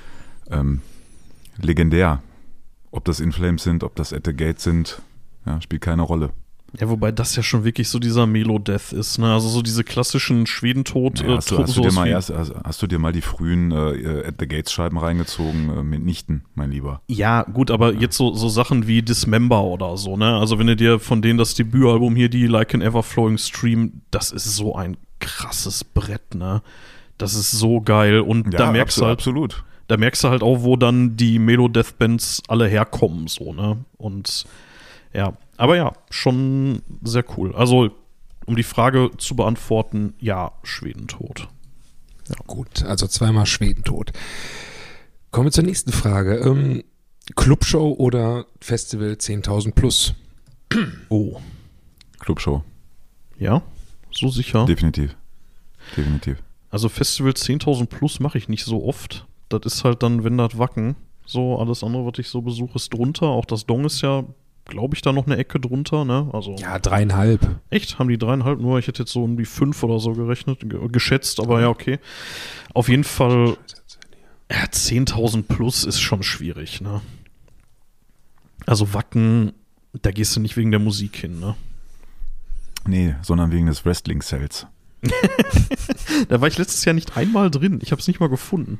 Legendär. Ob das In Flames sind, ob das At the Gate sind, ja, spielt keine Rolle. Ja, wobei das ja schon wirklich so dieser Melo-Death ist, ne? Also so diese klassischen Schwedentod. Ja, hast du dir mal die frühen At the Gates Scheiben reingezogen? Mitnichten, mein Lieber. Ja, gut, aber jetzt so Sachen wie Dismember oder so, ne? Also wenn du dir von denen das Debütalbum hier, die Like an Everflowing Stream, das ist so ein krasses Brett, ne? Das ist so geil und Ja, da merkst du halt, absolut. da merkst du halt auch, wo dann die Melo-Death-Bands alle herkommen, so, ne? Und ja, aber ja, schon sehr cool. Also, um die Frage zu beantworten, ja, Schwedentod. Ja. Gut, also zweimal Schwedentod. Kommen wir zur nächsten Frage. Clubshow oder Festival 10.000 plus? Oh. Clubshow. Ja? So sicher? Definitiv. Also Festival 10.000 plus mache ich nicht so oft. Das ist halt dann, wenn das Wacken. So, alles andere, was ich so besuche, ist drunter. Auch das Dong ist ja, glaube ich, da noch eine Ecke drunter, ne? Also Ja, 3,5. echt? Haben die 3,5 nur? Ich hätte jetzt so um die 5 oder so geschätzt, aber ja, okay. Auf jeden Fall, ja, 10.000 plus ist schon schwierig, ne? Also Wacken, da gehst du nicht wegen der Musik hin, ne? Nee, sondern wegen des Wrestling-Cells. Da war ich letztes Jahr nicht einmal drin. Ich habe es nicht mal gefunden.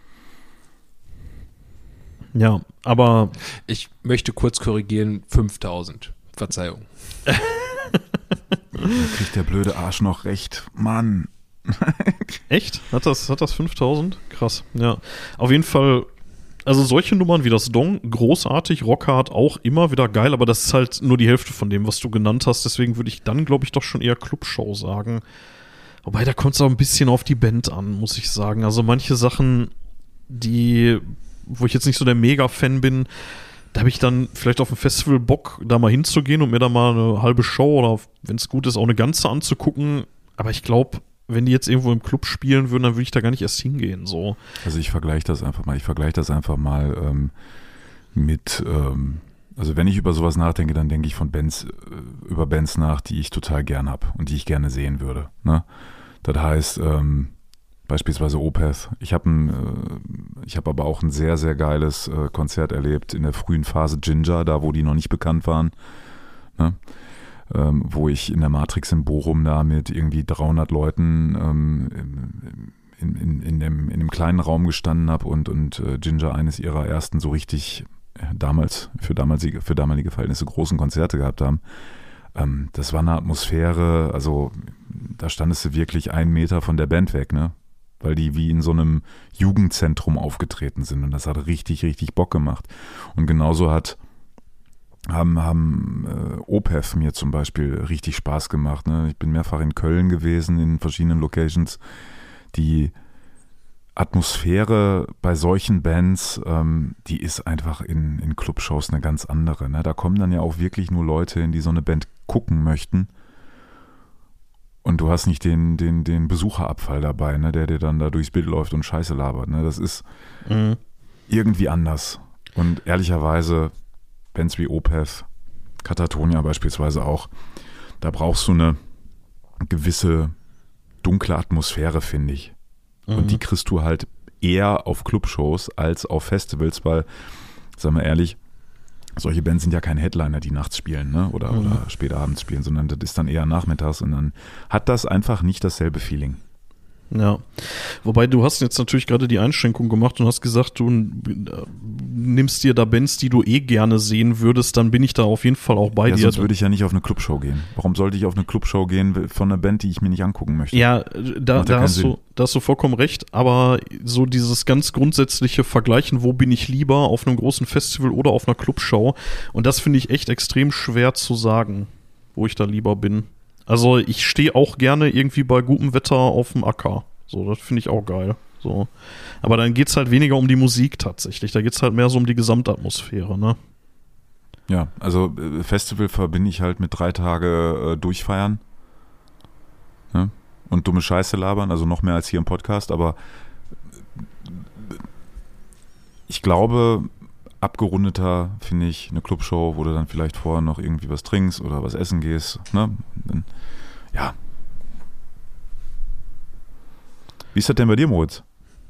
Ja, aber Ich möchte kurz korrigieren, 5.000. Verzeihung. Da kriegt der blöde Arsch noch recht. Mann. echt? Hat das 5.000? Krass, ja. Auf jeden Fall, also solche Nummern wie das Dong, großartig, Rockhard auch immer wieder geil, aber das ist halt nur die Hälfte von dem, was du genannt hast. Deswegen würde ich dann, glaube ich, doch schon eher Clubshow sagen. Wobei, da kommt es auch ein bisschen auf die Band an, muss ich sagen. Also manche Sachen, wo ich jetzt nicht so der Mega-Fan bin, da habe ich dann vielleicht auf dem Festival Bock, da mal hinzugehen und mir da mal eine halbe Show oder, wenn es gut ist, auch eine ganze anzugucken. Aber ich glaube, wenn die jetzt irgendwo im Club spielen würden, dann würde ich da gar nicht erst hingehen. So. Also ich vergleiche das einfach mal. Mit, also wenn ich über sowas nachdenke, dann denke ich über Bands nach, die ich total gern habe und die ich gerne sehen würde. Ne? Das heißt, beispielsweise Opeth. Ich habe aber auch ein sehr, sehr geiles Konzert erlebt in der frühen Phase Ginger, da wo die noch nicht bekannt waren. Ne? Wo ich in der Matrix in Bochum da mit irgendwie 300 Leuten in dem kleinen Raum gestanden habe und Ginger eines ihrer ersten so richtig für damalige Verhältnisse großen Konzerte gehabt haben. Das war eine Atmosphäre, also da standest du wirklich 1 Meter von der Band weg, ne? Weil die wie in so einem Jugendzentrum aufgetreten sind und das hat richtig, richtig Bock gemacht. Und genauso haben Opeth mir zum Beispiel richtig Spaß gemacht. Ne? Ich bin mehrfach in Köln gewesen, in verschiedenen Locations. Die Atmosphäre bei solchen Bands, die ist einfach in Clubshows eine ganz andere. Ne? Da kommen dann ja auch wirklich nur Leute hin, die so eine Band gucken möchten. Und du hast nicht den Besucherabfall dabei, ne, der dir dann da durchs Bild läuft und Scheiße labert. Ne? Das ist irgendwie anders. Und ehrlicherweise, Bands wie Opeth, Katatonia beispielsweise auch, da brauchst du eine gewisse dunkle Atmosphäre, finde ich. Und die kriegst du halt eher auf Clubshows als auf Festivals, weil, sagen wir ehrlich, solche Bands sind ja keine Headliner, die nachts spielen, ne? Oder spät abends spielen, sondern das ist dann eher nachmittags und dann hat das einfach nicht dasselbe Feeling. Ja, wobei du hast jetzt natürlich gerade die Einschränkung gemacht und hast gesagt, du nimmst dir da Bands, die du gerne sehen würdest, dann bin ich da auf jeden Fall auch bei dir. Sonst würde ich ja nicht auf eine Clubshow gehen. Warum sollte ich auf eine Clubshow gehen von einer Band, die ich mir nicht angucken möchte? Ja, da hast du vollkommen recht, aber so dieses ganz grundsätzliche Vergleichen, wo bin ich lieber, auf einem großen Festival oder auf einer Clubshow, und das finde ich echt extrem schwer zu sagen, wo ich da lieber bin. Also ich stehe auch gerne irgendwie bei gutem Wetter auf dem Acker. So, das finde ich auch geil. So. Aber dann geht's halt weniger um die Musik tatsächlich. Da geht's halt mehr so um die Gesamtatmosphäre, ne? Ja, also Festival verbinde ich halt mit 3 Tage durchfeiern. Ja? Und dumme Scheiße labern, also noch mehr als hier im Podcast, aber ich glaube, abgerundeter finde ich eine Clubshow, wo du dann vielleicht vorher noch irgendwie was trinkst oder was essen gehst. Ne? Dann, ja. Wie ist das denn bei dir, Moritz?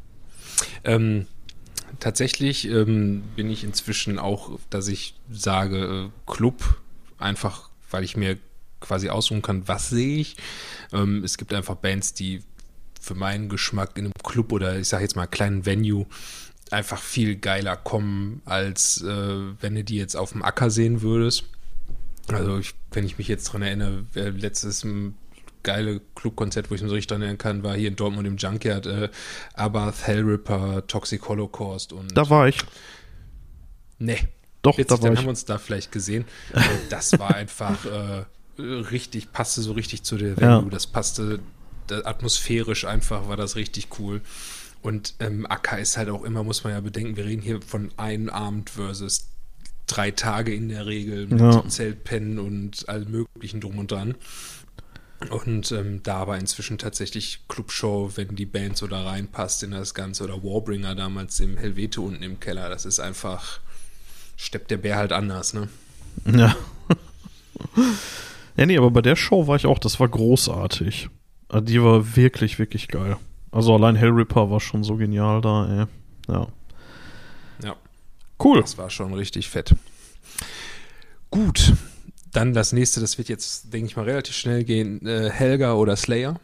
Tatsächlich bin ich inzwischen auch, dass ich sage Club, einfach weil ich mir quasi aussuchen kann, was sehe ich. Es gibt einfach Bands, die für meinen Geschmack in einem Club oder ich sage jetzt mal kleinen Venue einfach viel geiler kommen, als wenn du die jetzt auf dem Acker sehen würdest. Also wenn ich mich jetzt dran erinnere, letztes geile Clubkonzert, wo ich mich so richtig dran erinnern kann, war hier in Dortmund im Junkyard, Abath, Hellripper, Toxic Holocaust und... Da war ich. Nee. Doch, witzig, da war dann ich. haben wir uns da vielleicht gesehen. Das war einfach richtig, passte so richtig zu der Venue. Ja. Das passte atmosphärisch einfach, war das richtig cool. Und Acker ist halt auch immer, muss man ja bedenken, wir reden hier von einem Abend versus 3 Tage in der Regel mit Zeltpennen und allem möglichen drum und dran. Und da war inzwischen tatsächlich Clubshow, wenn die Band so da reinpasst in das Ganze, oder Warbringer damals im Helvete unten im Keller, das ist einfach, steppt der Bär halt anders, ne? Ja. Ja, nee, aber bei der Show war ich auch, das war großartig. Die war wirklich, wirklich geil. Also allein Hellripper war schon so genial da, ey. Ja. Ja. Cool. Das war schon richtig fett. Gut. Dann das nächste, das wird jetzt, denke ich mal, relativ schnell gehen. Helga oder Slayer?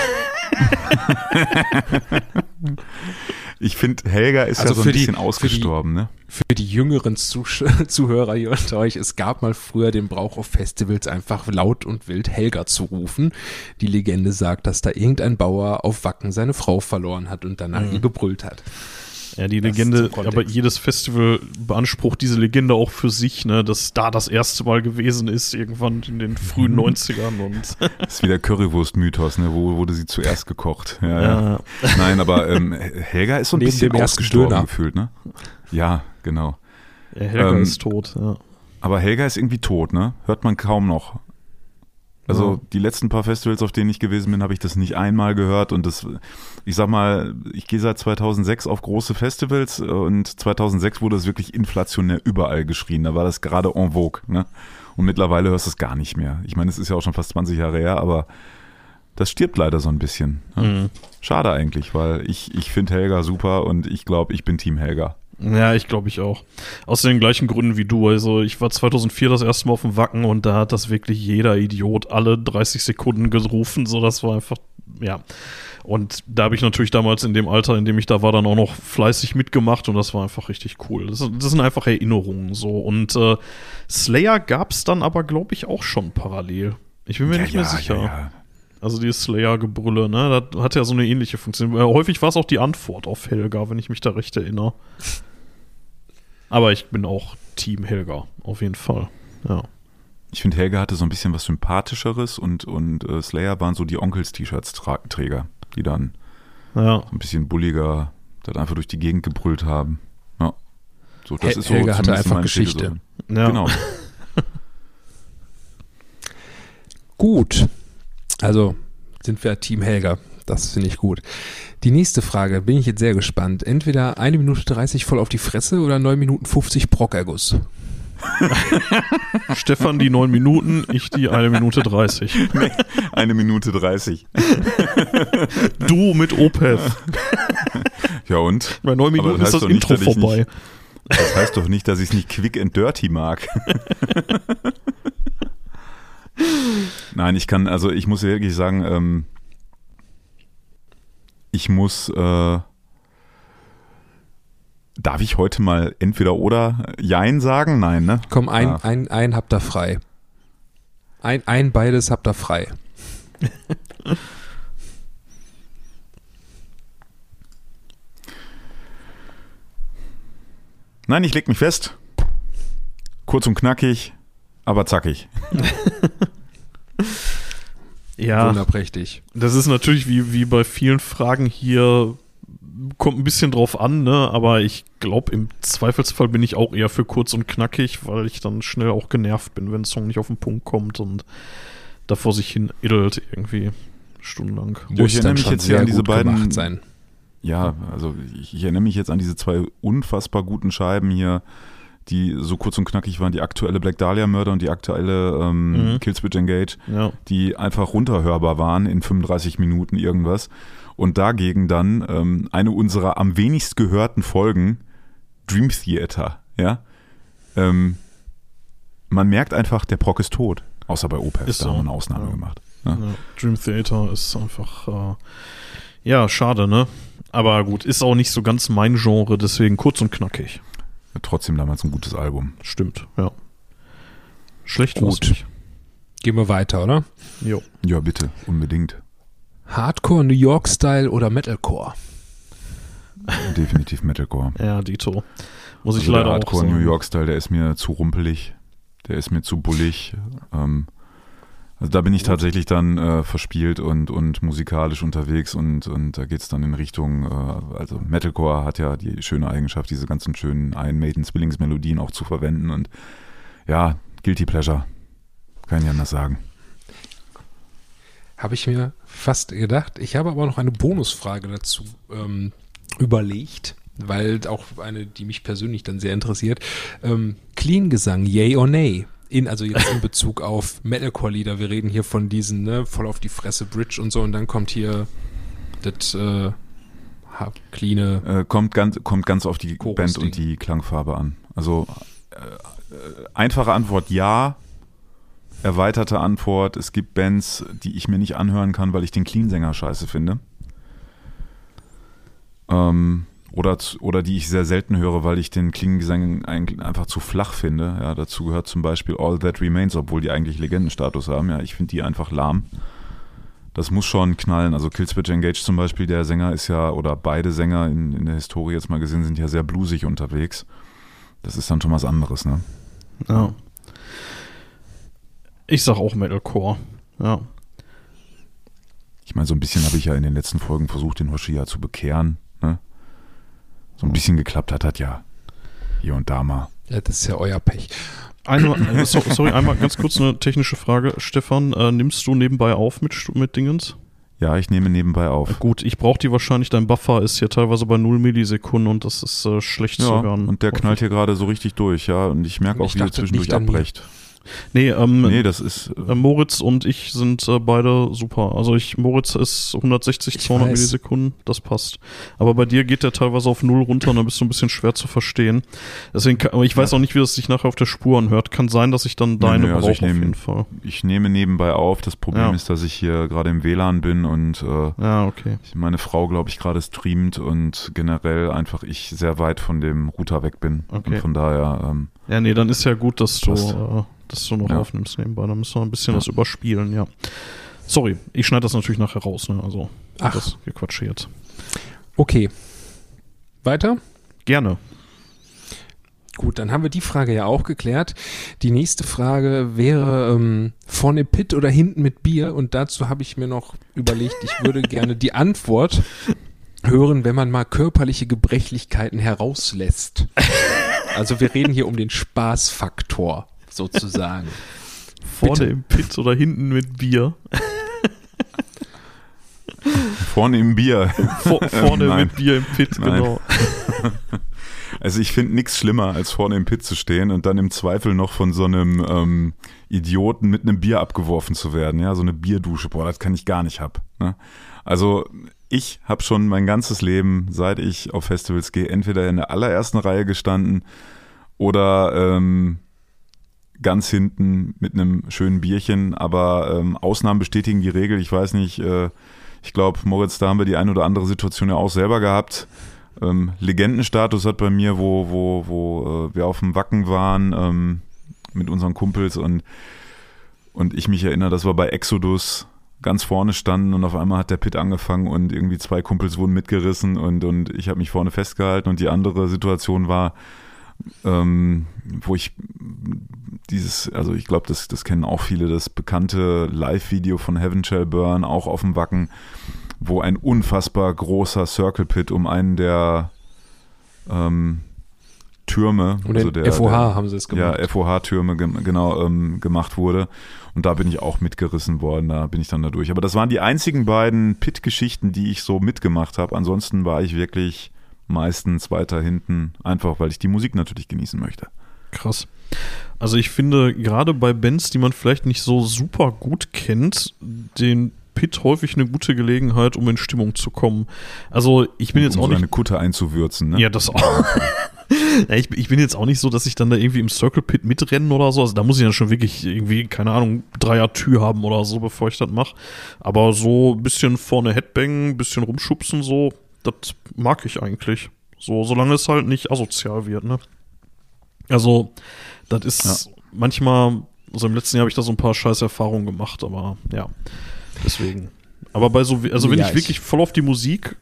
Ich finde, Helga ist also ja so ein bisschen ausgestorben, ne? Für die jüngeren Zuhörer hier unter euch, es gab mal früher den Brauch auf Festivals, einfach laut und wild Helga zu rufen. Die Legende sagt, dass da irgendein Bauer auf Wacken seine Frau verloren hat und danach ihr gebrüllt hat. Ja, die Legende, aber jedes Festival beansprucht diese Legende auch für sich, ne, dass da das erste Mal gewesen ist, irgendwann in den frühen 90ern. Und das ist wie der Currywurst-Mythos, ne, wo wurde sie zuerst gekocht. Ja. Nein, aber Helga ist so ein bisschen ausgestorben gefühlt, ne? Ja, genau. Ja, Helga ist tot, ja. Aber Helga ist irgendwie tot, ne? Hört man kaum noch. Also die letzten paar Festivals, auf denen ich gewesen bin, habe ich das nicht einmal gehört und das, ich sag mal, ich gehe seit 2006 auf große Festivals und 2006 wurde es wirklich inflationär überall geschrien, da war das gerade en vogue, ne? Und mittlerweile hörst du es gar nicht mehr. Ich meine, es ist ja auch schon fast 20 Jahre her, aber das stirbt leider so ein bisschen. Ne? Schade eigentlich, weil ich finde Helga super und ich glaube, ich bin Team Helga. Ja, ich glaube ich auch. Aus den gleichen Gründen wie du. Also ich war 2004 das erste Mal auf dem Wacken und da hat das wirklich jeder Idiot alle 30 Sekunden gerufen. So, das war einfach, ja. Und da habe ich natürlich damals in dem Alter, in dem ich da war, dann auch noch fleißig mitgemacht und das war einfach richtig cool. Das sind einfach Erinnerungen so. Und Slayer gab es dann aber, glaube ich, auch schon parallel. Ich bin mir nicht mehr sicher. Ja. Also dieses Slayer-Gebrülle, ne, das hat ja so eine ähnliche Funktion. Häufig war es auch die Antwort auf Helga, wenn ich mich da recht erinnere. Aber ich bin auch Team Helga, auf jeden Fall, ja. Ich finde, Helga hatte so ein bisschen was Sympathischeres und Slayer waren so die Onkels-T-Shirts-Träger, die dann so ein bisschen bulliger dann einfach durch die Gegend gebrüllt haben. Ja. So, das ist so Helga hatte einfach Geschichte. So. Ja. Genau. Gut. Also sind wir Team Helga. Das finde ich gut. Die nächste Frage, bin ich jetzt sehr gespannt. Entweder 1 Minute 30 voll auf die Fresse oder 9 Minuten 50 Brockerguss. Stefan die 9 Minuten, ich die 1 Minute 30. Nee, 1 Minute 30. Du mit Opeth. Ja und? Bei 9 Minuten ist das Intro vorbei. Das heißt doch nicht, dass ich es nicht quick and dirty mag. Nein, ich muss wirklich sagen, darf ich heute mal entweder oder Jein sagen? Nein, ne? Komm, ein habt ihr frei. Ein beides habt ihr frei. Nein, ich leg mich fest. Kurz und knackig, aber zackig. Ja, wunderprächtig. Das ist natürlich wie bei vielen Fragen hier, kommt ein bisschen drauf an, ne? Aber ich glaube, im Zweifelsfall bin ich auch eher für kurz und knackig, weil ich dann schnell auch genervt bin, wenn ein Song nicht auf den Punkt kommt und da vor sich hin idelt irgendwie stundenlang. Muss dann schon sehr gut gemacht sein. Ja, also ich erinnere mich jetzt an diese 2 unfassbar guten Scheiben hier, die so kurz und knackig waren, die aktuelle Black Dahlia Murder und die aktuelle Killswitch Engage, die einfach runterhörbar waren in 35 Minuten irgendwas. Und dagegen dann eine unserer am wenigst gehörten Folgen, Dream Theater, ja. Man merkt einfach, der Proc ist tot. Außer bei Opeth, da haben wir eine Ausnahme gemacht. Ja. Ja, Dream Theater ist einfach, schade, ne? Aber gut, ist auch nicht so ganz mein Genre, deswegen kurz und knackig. Trotzdem damals ein gutes Album. Stimmt, ja. Schlecht gut. Nicht. Gehen wir weiter, oder? Jo. Ja, bitte, unbedingt. Hardcore, New York Style oder Metalcore? Definitiv Metalcore. Ja, Dito. Muss ich leider der Hardcore auch sagen. New York Style, der ist mir zu rumpelig, der ist mir zu bullig. Also da bin ich tatsächlich dann verspielt und musikalisch unterwegs und da geht's dann in Richtung, also Metalcore hat ja die schöne Eigenschaft, diese ganzen schönen Iron Maiden Zwillingsmelodien auch zu verwenden und ja, Guilty Pleasure, kann ich nicht anders sagen. Habe ich mir fast gedacht. Ich habe aber noch eine Bonusfrage dazu überlegt, weil auch eine, die mich persönlich dann sehr interessiert. Clean-Gesang, yay or nay? Also jetzt in Bezug auf Metalcore-Lieder. Wir reden hier von diesen, ne, voll auf die Fresse Bridge und so und dann kommt hier das cleane kommt ganz auf die Chorus Band Ding. und die Klangfarbe an. Also einfache Antwort ja. Erweiterte Antwort, es gibt Bands, die ich mir nicht anhören kann, weil ich den Clean-Sänger scheiße finde. Oder die ich sehr selten höre, weil ich den Clean-Gesang einfach zu flach finde. Ja, dazu gehört zum Beispiel All That Remains, obwohl die eigentlich Legendenstatus haben. Ja, ich finde die einfach lahm. Das muss schon knallen. Also Killswitch Engage zum Beispiel, der Sänger ist ja, oder beide Sänger in der Historie jetzt mal gesehen, sind ja sehr bluesig unterwegs. Das ist dann schon was anderes, ne? Ja. Ich sag auch Metalcore, ja. Ich meine, so ein bisschen habe ich ja in den letzten Folgen versucht, den Hoshi ja zu bekehren, ne? So ein bisschen geklappt hat ja hier und da mal. Ja, das ist ja euer Pech. Einmal ganz kurz eine technische Frage. Stefan, nimmst du nebenbei auf mit Dingens? Ja, ich nehme nebenbei auf. Gut, ich brauche die wahrscheinlich, dein Buffer ist hier teilweise bei 0 Millisekunden und das ist schlecht zu hören. Und der knallt hier gerade so richtig durch, ja. Und ich merke auch, wie er zwischendurch abbrecht. Nee, das ist... Moritz und ich sind beide super. Also Moritz ist 160, 200 Millisekunden, das passt. Aber bei dir geht der teilweise auf 0 runter und dann bist du ein bisschen schwer zu verstehen. Deswegen, aber ich weiß auch nicht, wie das sich nachher auf der Spur anhört. Kann sein, dass ich dann deine brauche auf jeden Fall. Ich nehme nebenbei auf. Das Problem ist, dass ich hier gerade im WLAN bin und okay. Meine Frau, glaube ich, gerade streamt und generell einfach ich sehr weit von dem Router weg bin. Okay. Und von daher... dann ist ja gut, dass du noch aufnimmst nebenbei. Da müssen wir ein bisschen was überspielen, ja. Sorry, ich schneide das natürlich nachher raus, ne? Also, das Gequatsche jetzt. Okay. Weiter? Gerne. Gut, dann haben wir die Frage ja auch geklärt. Die nächste Frage wäre vorne Pit oder hinten mit Bier? Und dazu habe ich mir noch überlegt, ich würde gerne die Antwort hören, wenn man mal körperliche Gebrechlichkeiten herauslässt. Also wir reden hier um den Spaßfaktor. Sozusagen. Vorne im Pit oder hinten mit Bier? Vorne im Bier. Vorne mit Bier im Pit, genau. Also ich finde nichts schlimmer, als vorne im Pit zu stehen und dann im Zweifel noch von so einem Idioten mit einem Bier abgeworfen zu werden. Ja, so eine Bierdusche, boah, das kann ich gar nicht ab. Ne? Also ich habe schon mein ganzes Leben, seit ich auf Festivals gehe, entweder in der allerersten Reihe gestanden oder ganz hinten mit einem schönen Bierchen, aber Ausnahmen bestätigen die Regel. Ich weiß nicht, ich glaube, Moritz, da haben wir die eine oder andere Situation ja auch selber gehabt. Legendenstatus hat bei mir, wo wir auf dem Wacken waren mit unseren Kumpels und ich mich erinnere, das war bei Exodus, ganz vorne standen und auf einmal hat der Pit angefangen und irgendwie 2 Kumpels wurden mitgerissen und ich habe mich vorne festgehalten und die andere Situation war, wo ich also ich glaube, das kennen auch viele, das bekannte Live-Video von Heaven Shall Burn, auch auf dem Wacken, wo ein unfassbar großer Circle Pit um einen der Türme, und also der FOH haben sie es gemacht. Ja, FOH-Türme, genau, gemacht wurde. Und da bin ich auch mitgerissen worden, da bin ich dann da durch. Aber das waren die einzigen beiden Pit-Geschichten, die ich so mitgemacht habe. Ansonsten war ich wirklich meistens weiter hinten, einfach weil ich die Musik natürlich genießen möchte. Krass. Also ich finde, gerade bei Bands, die man vielleicht nicht so super gut kennt, den Pit häufig eine gute Gelegenheit, um in Stimmung zu kommen. Also ich bin jetzt auch so nicht... eine Kutte einzuwürzen, ne? Ja, das auch. Ja, ich bin jetzt auch nicht so, dass ich dann da irgendwie im Circle Pit mitrennen oder so. Also da muss ich dann schon wirklich irgendwie, keine Ahnung, 3er-Tür haben oder so, bevor ich das mache. Aber so ein bisschen vorne Headbangen, ein bisschen rumschubsen, so, das mag ich eigentlich. So, solange es halt nicht asozial wird, ne? Also, das ist manchmal, also im letzten Jahr habe ich da so ein paar scheiß Erfahrungen gemacht, aber ja, deswegen. Aber bei so, also wenn ich wirklich voll auf die Musik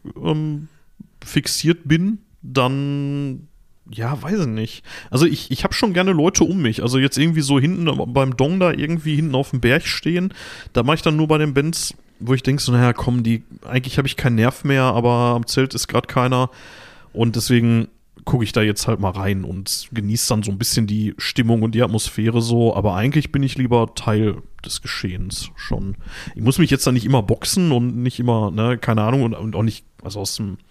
fixiert bin, dann, ja, weiß ich nicht. Also ich habe schon gerne Leute um mich. Also jetzt irgendwie so hinten beim Dong da irgendwie hinten auf dem Berg stehen, da mache ich dann nur bei den Bands, wo ich denke so, naja, komm, eigentlich habe ich keinen Nerv mehr, aber am Zelt ist gerade keiner und deswegen gucke ich da jetzt halt mal rein und genieße dann so ein bisschen die Stimmung und die Atmosphäre so, aber eigentlich bin ich lieber Teil des Geschehens schon. Ich muss mich jetzt da nicht immer boxen und nicht immer, ne, keine Ahnung, und auch nicht, also aus dem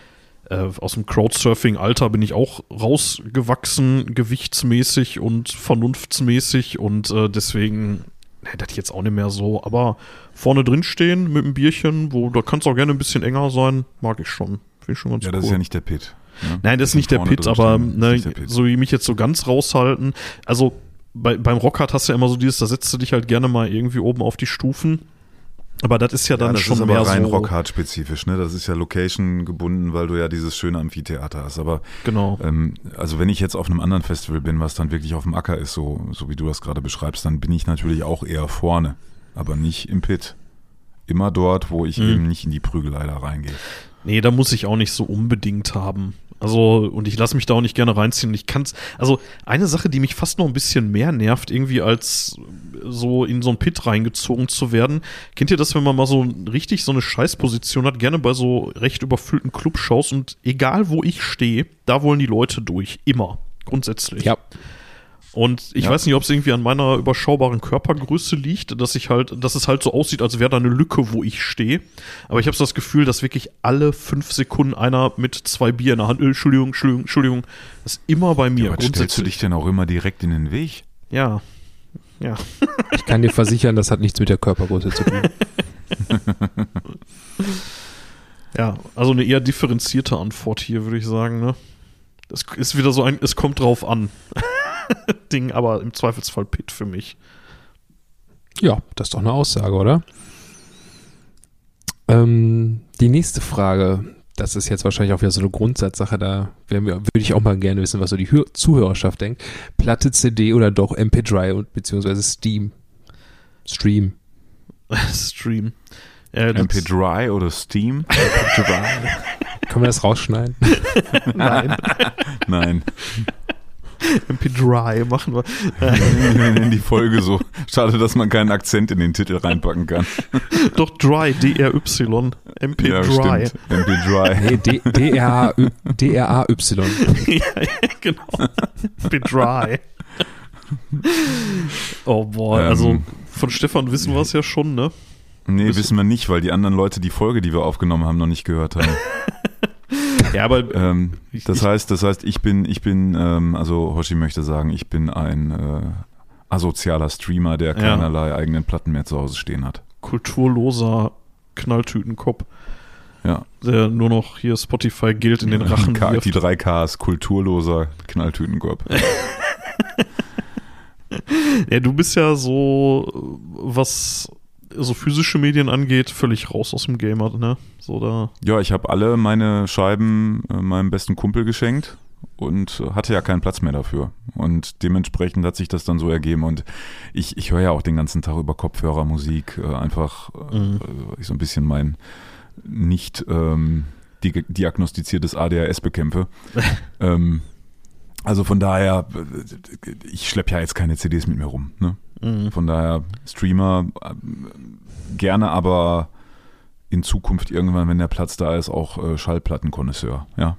Crowdsurfing-Alter bin ich auch rausgewachsen, gewichtsmäßig und vernunftsmäßig und deswegen, ne, das jetzt auch nicht mehr so, aber vorne drin stehen mit einem Bierchen, da kann es auch gerne ein bisschen enger sein, mag ich schon. Finde ich schon ganz cool. Ja, das ist ja nicht der Pit. Ja? Nein, das ist nicht der Pit, aber ne, so wie mich jetzt so ganz raushalten. Also beim Rockhard hast du ja immer so dieses, da setzt du dich halt gerne mal irgendwie oben auf die Stufen. Aber das ist ja dann schon mehr so. Das ist aber rein Rockhard-spezifisch, ne? Das ist ja Location gebunden, weil du ja dieses schöne Amphitheater hast. Aber genau. Also wenn ich jetzt auf einem anderen Festival bin, was dann wirklich auf dem Acker ist, so wie du das gerade beschreibst, dann bin ich natürlich auch eher vorne, aber nicht im Pit. Immer dort, wo ich eben nicht in die Prügelei da reingehe. Nee, da muss ich auch nicht so unbedingt haben. Also, und ich lasse mich da auch nicht gerne reinziehen. Ich kann's, also eine Sache, die mich fast noch ein bisschen mehr nervt, irgendwie als so in so ein Pit reingezogen zu werden. Kennt ihr das, wenn man mal so richtig so eine Scheißposition hat, gerne bei so recht überfüllten Clubshows und egal wo ich stehe, da wollen die Leute durch. Immer. Grundsätzlich. Ja. Und ich weiß nicht, ob es irgendwie an meiner überschaubaren Körpergröße liegt, dass es halt so aussieht, als wäre da eine Lücke, wo ich stehe. Aber ich habe so das Gefühl, dass wirklich alle 5 Sekunden einer mit 2 Bier in der Hand, Entschuldigung, das ist immer bei mir. Ja, aber stellst du dich denn auch immer direkt in den Weg? Ja. Ich kann dir versichern, das hat nichts mit der Körpergröße zu tun. Ja, also eine eher differenzierte Antwort hier, würde ich sagen, ne? Das ist wieder so es kommt drauf an. Ding, aber im Zweifelsfall Pit für mich. Ja, das ist doch eine Aussage, oder? Die nächste Frage, das ist jetzt wahrscheinlich auch wieder so eine Grundsatzsache, da würde ich auch mal gerne wissen, was so die Zuhörerschaft denkt. Platte, CD oder doch MP3 beziehungsweise Stream. Stream. MP3 oder Steam? MP3. Können wir das rausschneiden? Nein. MP3 machen wir. Wir nennen die Folge so. Schade, dass man keinen Akzent in den Titel reinpacken kann. Doch, Dry, D-R-Y. MP3. Ja, stimmt. MP3. Nee, D-R-A-Y. Ja, genau. MP3. Oh boah, also von Stefan wissen wir es ja schon, ne? Nee, wissen wir nicht, weil die anderen Leute die Folge, die wir aufgenommen haben, noch nicht gehört haben. Ja, aber das heißt, ich bin, also Hoshi möchte sagen, ich bin ein asozialer Streamer, der keinerlei eigenen Platten mehr zu Hause stehen hat. Kulturloser Knalltütenkopf. Ja. Der nur noch hier Spotify gilt in den Rachen wirft. Die 3Ks, kulturloser Knalltütenkopf. Ja, du bist ja so, was so physische Medien angeht, völlig raus aus dem Gamer, ne? So da. Ja, ich habe alle meine Scheiben meinem besten Kumpel geschenkt und hatte ja keinen Platz mehr dafür. Und dementsprechend hat sich das dann so ergeben. Und ich höre ja auch den ganzen Tag über Kopfhörermusik, einfach ich so ein bisschen mein nicht diagnostiziertes ADHS bekämpfe. Also von daher, ich schleppe ja jetzt keine CDs mit mir rum. Ne? Von daher Streamer gerne, aber in Zukunft irgendwann, wenn der Platz da ist, auch Schallplattenkonnoisseur. Ja.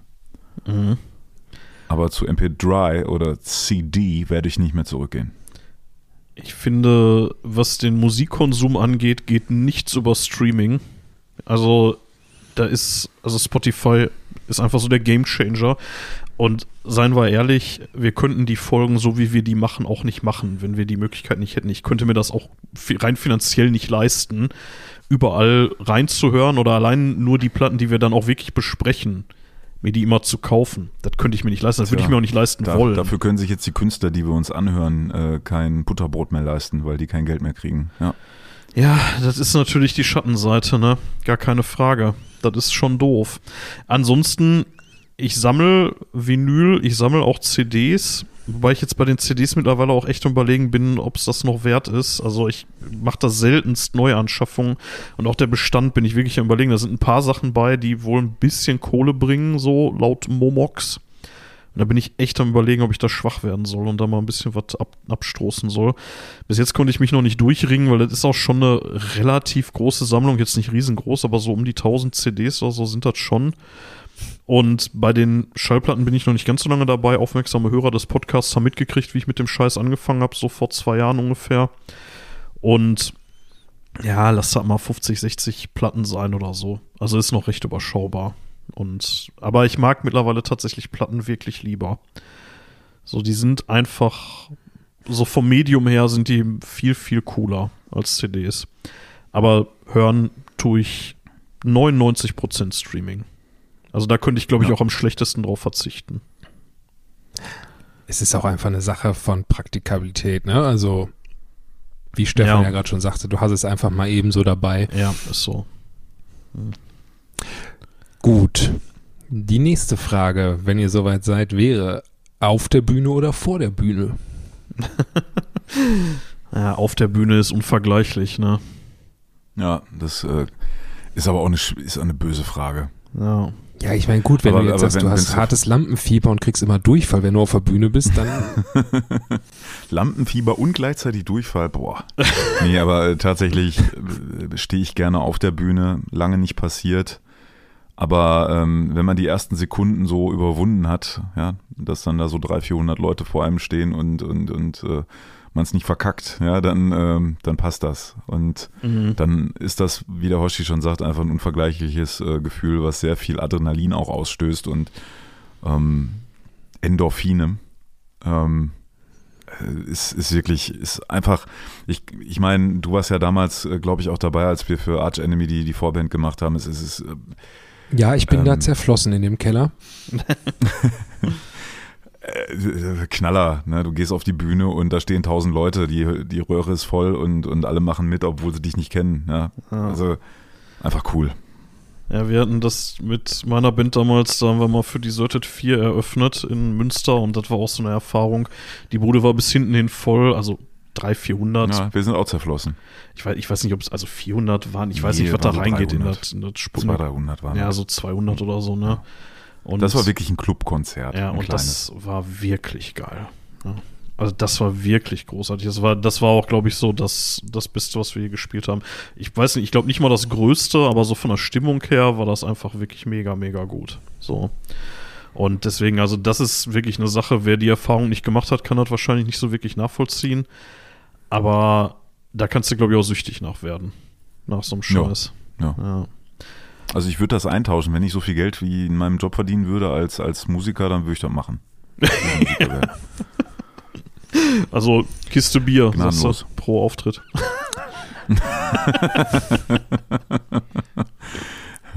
Aber zu MP3 oder CD werde ich nicht mehr zurückgehen. Ich finde, was den Musikkonsum angeht, geht nichts über Streaming. Also Spotify ist einfach so der Gamechanger. Und seien wir ehrlich, wir könnten die Folgen, so wie wir die machen, auch nicht machen, wenn wir die Möglichkeit nicht hätten. Ich könnte mir das auch rein finanziell nicht leisten, überall reinzuhören oder allein nur die Platten, die wir dann auch wirklich besprechen, mir die immer zu kaufen. Das könnte ich mir nicht leisten, das würde ich mir auch nicht leisten wollen. Dafür können sich jetzt die Künstler, die wir uns anhören, kein Butterbrot mehr leisten, weil die kein Geld mehr kriegen. Ja, das ist natürlich die Schattenseite, ne? Gar keine Frage. Das ist schon doof. Ansonsten, ich sammle Vinyl, ich sammle auch CDs, wobei ich jetzt bei den CDs mittlerweile auch echt überlegen bin, ob es das noch wert ist. Also ich mache das seltenst Neuanschaffungen und auch der Bestand bin ich wirklich am Überlegen. Da sind ein paar Sachen bei, die wohl ein bisschen Kohle bringen, so laut Momox. Und da bin ich echt am Überlegen, ob ich da schwach werden soll und da mal ein bisschen was abstoßen soll. Bis jetzt konnte ich mich noch nicht durchringen, weil das ist auch schon eine relativ große Sammlung. Jetzt nicht riesengroß, aber so um die 1000 CDs oder so sind das schon. Und bei den Schallplatten bin ich noch nicht ganz so lange dabei. Aufmerksame Hörer des Podcasts haben mitgekriegt, wie ich mit dem Scheiß angefangen habe, so vor 2 Jahren ungefähr. Und ja, lass das mal 50, 60 Platten sein oder so. Also ist noch recht überschaubar. Aber ich mag mittlerweile tatsächlich Platten wirklich lieber. So, die sind einfach, so vom Medium her sind die viel, viel cooler als CDs. Aber hören tue ich 99% Streaming. Also da könnte ich, glaube ich, auch am schlechtesten drauf verzichten. Es ist auch einfach eine Sache von Praktikabilität, ne? Also, wie Stefan ja gerade schon sagte, du hast es einfach mal eben so dabei. Ja, ist so. Gut. Die nächste Frage, wenn ihr soweit seid, wäre: Auf der Bühne oder vor der Bühne? Ja, auf der Bühne ist unvergleichlich, ne? Ja, das ist aber auch eine böse Frage. Ja. Ja, ich meine, gut, wenn du jetzt sagst, du hast hartes Lampenfieber und kriegst immer Durchfall, wenn du auf der Bühne bist, dann... Lampenfieber und gleichzeitig Durchfall, boah. Nee, aber tatsächlich stehe ich gerne auf der Bühne, lange nicht passiert. Aber wenn man die ersten Sekunden so überwunden hat, ja, dass dann da so 300, 400 Leute vor einem stehen und man es nicht verkackt, ja, dann passt das. Und dann ist das, wie der Hoshi schon sagt, einfach ein unvergleichliches Gefühl, was sehr viel Adrenalin auch ausstößt und Endorphine. Ist wirklich, ist einfach, ich meine, du warst ja damals, glaube ich, auch dabei, als wir für Arch Enemy die Vorband gemacht haben. Es ist ja, ich bin da zerflossen in dem Keller. Knaller, ne? Du gehst auf die Bühne und da stehen 1000 Leute, die Röhre ist voll und alle machen mit, obwohl sie dich nicht kennen. Ja? Also einfach cool. Ja, wir hatten das mit meiner Band damals, da haben wir mal für Deserted 4 eröffnet in Münster und das war auch so eine Erfahrung. Die Bude war bis hinten hin voll, also 300, 400. Ja, wir sind auch zerflossen. Ich weiß nicht, ob es also 400 waren, ich weiß nicht, was da reingeht 300. in das Spuk. 200, 300 waren ja, das. so 200 oder so, ne? Und das war wirklich ein Clubkonzert. Ja, und das war wirklich geil. Ja. Also das war wirklich großartig. Das war auch, glaube ich, so das Beste, was wir hier gespielt haben. Ich weiß nicht, ich glaube nicht mal das Größte, aber so von der Stimmung her war das einfach wirklich mega, mega gut. So. Und deswegen, also das ist wirklich eine Sache, wer die Erfahrung nicht gemacht hat, kann das wahrscheinlich nicht so wirklich nachvollziehen. Aber da kannst du, glaube ich, auch süchtig nach werden. Nach so einem Scheiß. Ja. Also ich würde das eintauschen. Wenn ich so viel Geld wie in meinem Job verdienen würde als Musiker, dann würde ich das machen. Also Kiste Bier pro Auftritt.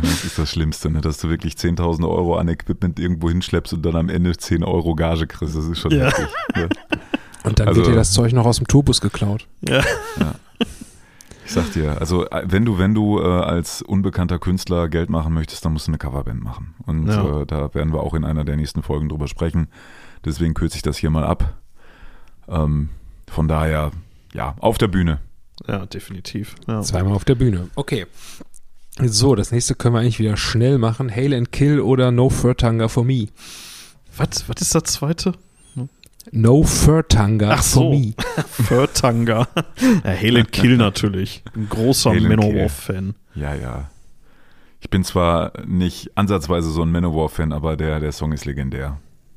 Das ist das Schlimmste, ne? Dass du wirklich 10.000 Euro an Equipment irgendwo hinschleppst und dann am Ende 10 Euro Gage kriegst. Das ist schon heftig. Ne? Und dann wird dir das Zeug noch aus dem Tourbus geklaut. Ja. Ich sag dir, also wenn du als unbekannter Künstler Geld machen möchtest, dann musst du eine Coverband machen. Und da werden wir auch in einer der nächsten Folgen drüber sprechen. Deswegen kürze ich das hier mal ab. Von daher, ja, auf der Bühne. Ja, definitiv. Ja. Zweimal auf der Bühne. Okay. So, das nächste können wir eigentlich wieder schnell machen. Hail and Kill oder No Furtanga for Me. Was ist das zweite? No Furtanga for Me. Furtanga. Ja, Hail and Kill natürlich. Ein großer Manowar-Fan. Ja. Ich bin zwar nicht ansatzweise so ein Manowar-Fan, aber der Song ist legendär.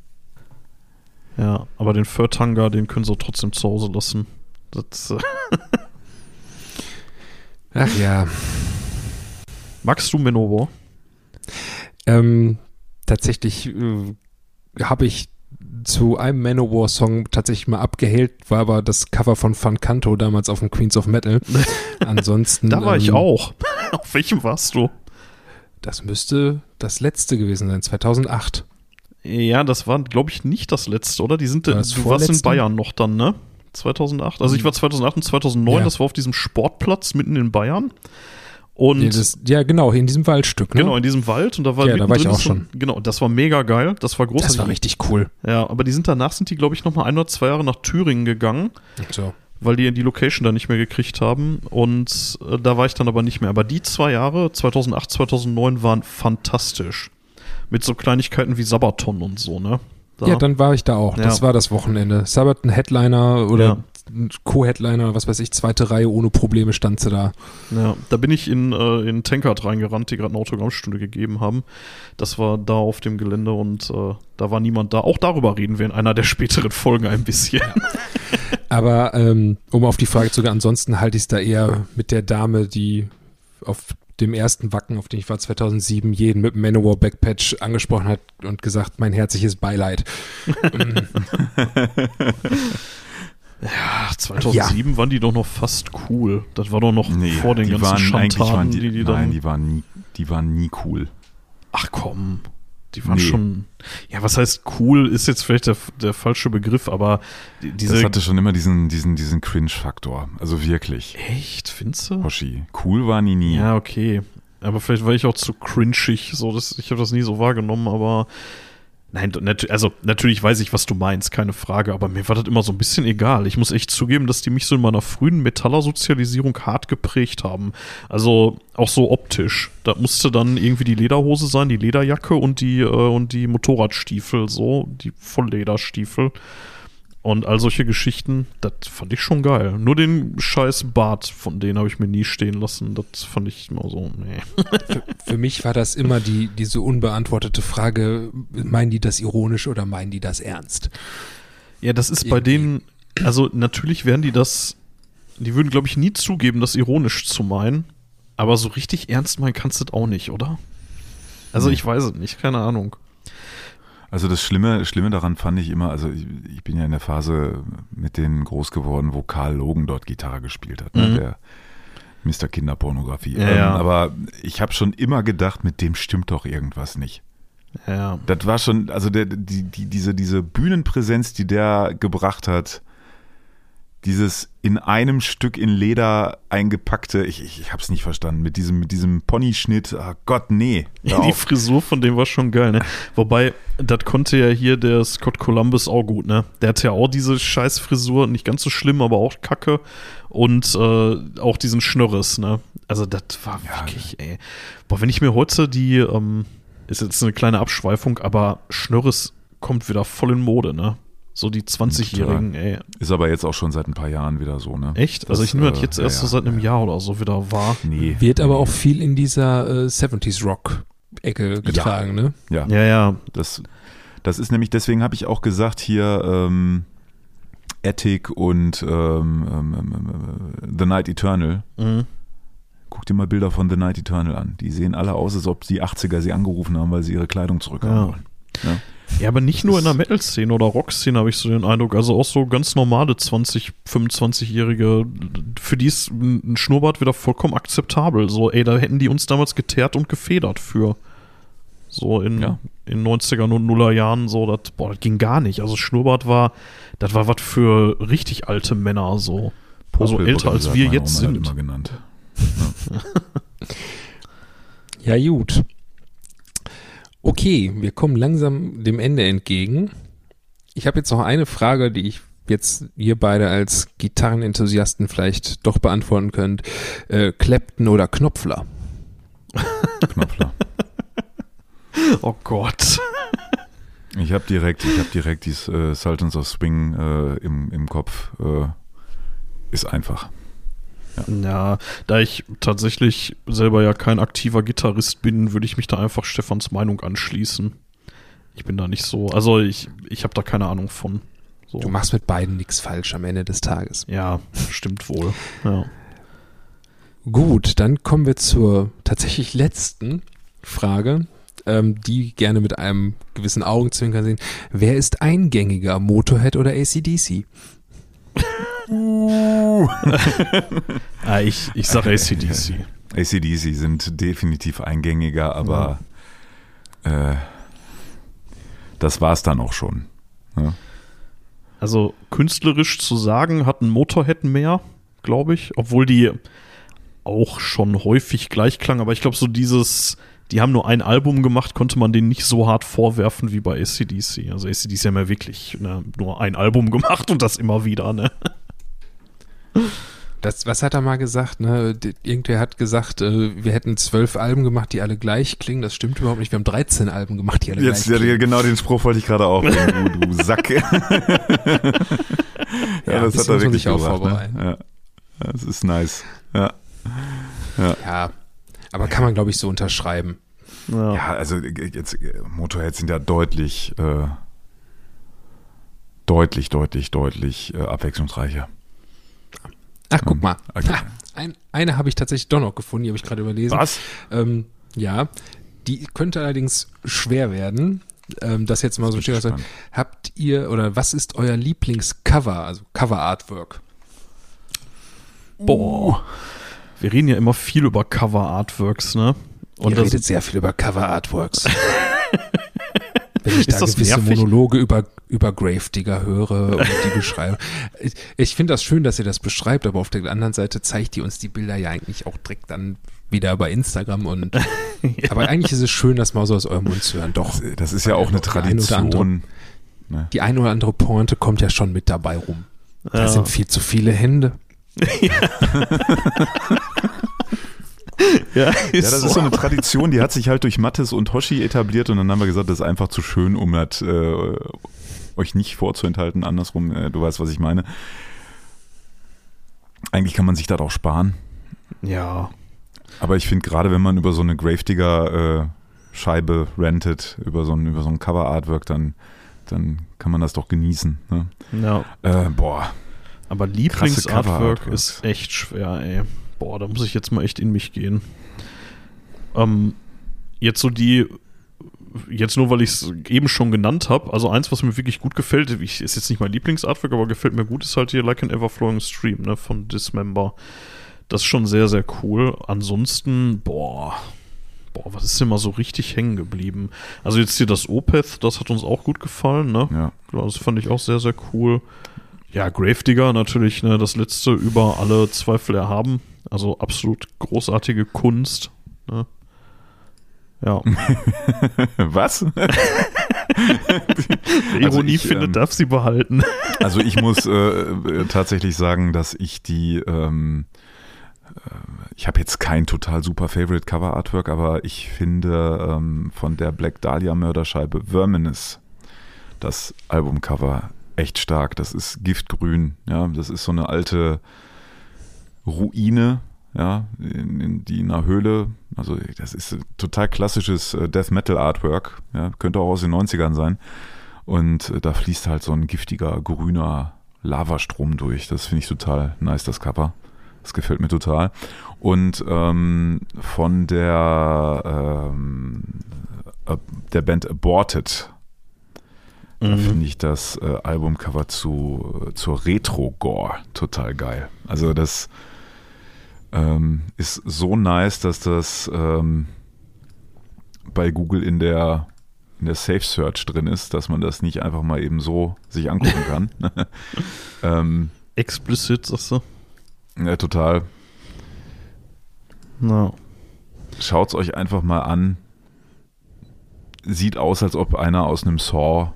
Ja, aber den Furtanga, den können sie trotzdem zu Hause lassen. Das, Ach ja. Magst du Manowar? Tatsächlich habe ich zu einem Manowar-Song tatsächlich mal abgehält, war aber das Cover von Fancanto damals auf dem Queens of Metal. Ansonsten. Da war ich auch. Auf welchem warst du? Das müsste das letzte gewesen sein, 2008. Ja, das war, glaube ich, nicht das letzte, oder? Du warst in Bayern noch dann, ne? 2008. Also ich war 2008 und 2009, das war auf diesem Sportplatz mitten in Bayern. Und genau, in diesem Waldstück, ne? Genau, in diesem Wald. Und da war da war ich auch schon. Genau, das war mega geil. Das war großartig. Das war richtig cool. Ja, aber danach sind die, glaube ich, nochmal 1 oder 2 Jahre nach Thüringen gegangen. So. Weil die Location da nicht mehr gekriegt haben. Und da war ich dann aber nicht mehr. Aber die 2 Jahre, 2008, 2009, waren fantastisch. Mit so Kleinigkeiten wie Sabaton und so, ne? Ja, dann war ich da auch. Das war das Wochenende. Sabaton Headliner oder Co-Headliner, was weiß ich, 2. Reihe ohne Probleme stand sie da. Ja, da bin ich in Tankard reingerannt, die gerade eine Autogrammstunde gegeben haben. Das war da auf dem Gelände und da war niemand da. Auch darüber reden wir in einer der späteren Folgen ein bisschen. Ja. Aber um auf die Frage zu gehen, ansonsten halte ich es da eher mit der Dame, die auf dem ersten Wacken, auf den ich war 2007, jeden mit dem Manowar Backpatch angesprochen hat und gesagt, mein herzliches Beileid. Ja, 2007 waren die doch noch fast cool. Das war doch noch vor den ganzen Schandtaten, die waren nie cool. Ach komm, die waren schon. Ja, was heißt cool, ist jetzt vielleicht der falsche Begriff, aber das hatte schon immer diesen Cringe-Faktor. Also wirklich. Echt, findest du? Hoshi, cool waren die nie. Ja, okay. Aber vielleicht war ich auch zu cringig, ich habe das nie so wahrgenommen, aber nein, also natürlich weiß ich, was du meinst, keine Frage, aber mir war das immer so ein bisschen egal. Ich muss echt zugeben, dass die mich so in meiner frühen Metaller-Sozialisierung hart geprägt haben. Also auch so optisch. Da musste dann irgendwie die Lederhose sein, die Lederjacke und die Motorradstiefel, so, die Volllederstiefel. Und all solche Geschichten, das fand ich schon geil. Nur den scheiß Bart von denen habe ich mir nie stehen lassen. Das fand ich immer so, nee. Für mich war das immer diese unbeantwortete Frage, meinen die das ironisch oder meinen die das ernst? Ja, das ist bei denen, also natürlich werden die würden, glaube ich, nie zugeben, das ironisch zu meinen. Aber so richtig ernst meinen kannst du das auch nicht, oder? Also ich weiß es nicht, keine Ahnung. Also das Schlimme daran fand ich immer, also ich bin ja in der Phase mit denen groß geworden, wo Carl Logan dort Gitarre gespielt hat, ne? Der Mr. Kinderpornografie. Ja. Aber ich habe schon immer gedacht, mit dem stimmt doch irgendwas nicht. Ja. Das war schon, also diese Bühnenpräsenz, die der gebracht hat, dieses in einem Stück in Leder eingepackte, ich hab's nicht verstanden, mit diesem Ponyschnitt, oh Gott, nee. Die Frisur von dem war schon geil, ne? Wobei, das konnte ja hier der Scott Columbus auch gut, ne? Der hat ja auch diese scheiß Frisur, nicht ganz so schlimm, aber auch kacke und auch diesen Schnörres, ne? Also das war wirklich, ey. Boah, wenn ich mir heute ist jetzt eine kleine Abschweifung, aber Schnörres kommt wieder voll in Mode, ne? So die 20-Jährigen, ey. Ist aber jetzt auch schon seit ein paar Jahren wieder so, ne? Echt? Also ich nehme das jetzt erst so seit einem Jahr oder so wieder wahr. Nee. Wird aber auch viel in dieser 70s Rock-Ecke getragen, ne? Ja. Das ist nämlich, deswegen habe ich auch gesagt hier Attic und The Night Eternal. Mhm. Guck dir mal Bilder von The Night Eternal an. Die sehen alle aus, als ob die 80er sie angerufen haben, weil sie ihre Kleidung zurückhaben wollen. Ja? Ja, aber nicht nur in der Metal-Szene oder Rock-Szene habe ich so den Eindruck, also auch so ganz normale 20-, 25-Jährige, für die ist ein Schnurrbart wieder vollkommen akzeptabel. So, ey, da hätten die uns damals geteert und gefedert für. So in 90er und 0er Jahren, so, das ging gar nicht. Also Schnurrbart das war was für richtig alte Männer, so. Also älter als wir jetzt sind. Immer genannt. Ja, gut. Okay, wir kommen langsam dem Ende entgegen. Ich habe jetzt noch eine Frage, die ich jetzt ihr beide als Gitarrenenthusiasten vielleicht doch beantworten könnt. Clapton oder Knopfler? Knopfler. Oh Gott. Ich habe direkt die Sultans of Swing im Kopf. Ist einfach. Ja, da ich tatsächlich selber ja kein aktiver Gitarrist bin, würde ich mich da einfach Stefans Meinung anschließen. Ich bin da nicht so, also ich habe da keine Ahnung von. So. Du machst mit beiden nichts falsch am Ende des Tages. Ja, stimmt wohl. Ja. Gut, dann kommen wir zur tatsächlich letzten Frage, die gerne mit einem gewissen Augenzwinkern sehen. Wer ist eingängiger, Motorhead oder AC/DC? Ich sage AC/DC. AC/DC sind definitiv eingängiger, aber das war's dann auch schon. Ja. Also künstlerisch zu sagen, hat ein Motorhead mehr, glaube ich, obwohl die auch schon häufig gleich klang, aber ich glaube so die haben nur ein Album gemacht, konnte man denen nicht so hart vorwerfen wie bei AC/DC. Also AC/DC haben ja wirklich nur ein Album gemacht und das immer wieder, ne? Was hat er mal gesagt? Ne? Irgendwer hat gesagt, wir hätten 12 Alben gemacht, die alle gleich klingen. Das stimmt überhaupt nicht. Wir haben 13 Alben gemacht, die alle gleich klingen. Ja, genau den Spruch wollte ich gerade auch bringen, du Sack. Ja, das hat er wirklich gesagt. Ne? Ja. Das ist nice. Ja, aber kann man, glaube ich, so unterschreiben. Ja, also jetzt Motorhead sind ja deutlich abwechslungsreicher. Ach, guck mal. Okay. Eine habe ich tatsächlich doch noch gefunden, die habe ich gerade überlesen. Was? Ja, die könnte allerdings schwer werden. Das jetzt mal so stehen lassen. Habt ihr, oder was ist euer Lieblingscover, also Cover-Artwork? Boah. Wir reden ja immer viel über Cover-Artworks, ne? Und ihr redet sehr viel über Cover-Artworks. Wenn ich da gewisse nervig? Monologe über Gravedigger höre und die beschreibe. Ich finde das schön, dass ihr das beschreibt, aber auf der anderen Seite zeigt ihr uns die Bilder ja eigentlich auch direkt dann wieder bei Instagram und ja. Aber eigentlich ist es schön, das mal so aus eurem Mund zu hören. Doch. Das ist ja auch eine Tradition. Die eine oder andere Pointe kommt ja schon mit dabei rum. Da sind viel zu viele Hände. Ja, das ist so eine Tradition, die hat sich halt durch Mattes und Hoshi etabliert und dann haben wir gesagt, das ist einfach zu schön, um das euch nicht vorzuenthalten. Andersrum, du weißt, was ich meine. Eigentlich kann man sich das auch sparen. Ja. Aber ich finde, gerade wenn man über so eine Gravedigger Scheibe rentet, über so ein Cover-Artwork, dann kann man das doch genießen. Ne? Ja. Boah. Aber Lieblingsartwork ist echt schwer, ey. Boah, da muss ich jetzt mal echt in mich gehen. Jetzt nur, weil ich es eben schon genannt habe, also eins, was mir wirklich gut gefällt, ist jetzt nicht mein Lieblingsartwork, aber gefällt mir gut, ist halt hier Like an Ever-Flowing Stream, ne, von Dismember. Das ist schon sehr, sehr cool. Ansonsten, was ist denn mal so richtig hängen geblieben? Also jetzt hier das Opeth, das hat uns auch gut gefallen, ne? Ja. Das fand ich auch sehr, sehr cool. Ja, Gravedigger natürlich, ne, das letzte über alle Zweifel erhaben. Also absolut großartige Kunst. Ne? Ja. Was? Ironie findet, darf sie behalten. Also ich muss tatsächlich sagen, dass ich ich habe jetzt kein total super Favorite Cover Artwork, aber ich finde von der Black Dahlia Mörderscheibe Verminous das Albumcover echt stark. Das ist giftgrün. Ja, das ist so eine alte Ruine, ja, die in einer Höhle, also das ist total klassisches Death Metal Artwork, ja, könnte auch aus den 90ern sein und da fließt halt so ein giftiger grüner Lavastrom durch, das finde ich total nice, das Cover, das gefällt mir total und von der Band Aborted Da finde ich das Albumcover zur Retro-Gore total geil. Also das ist so nice, dass das bei Google in der Safe Search drin ist, dass man das nicht einfach mal eben so sich angucken kann. Explicit, sagst du? Ja, total. No. Schaut's euch einfach mal an. Sieht aus, als ob einer aus einem Saw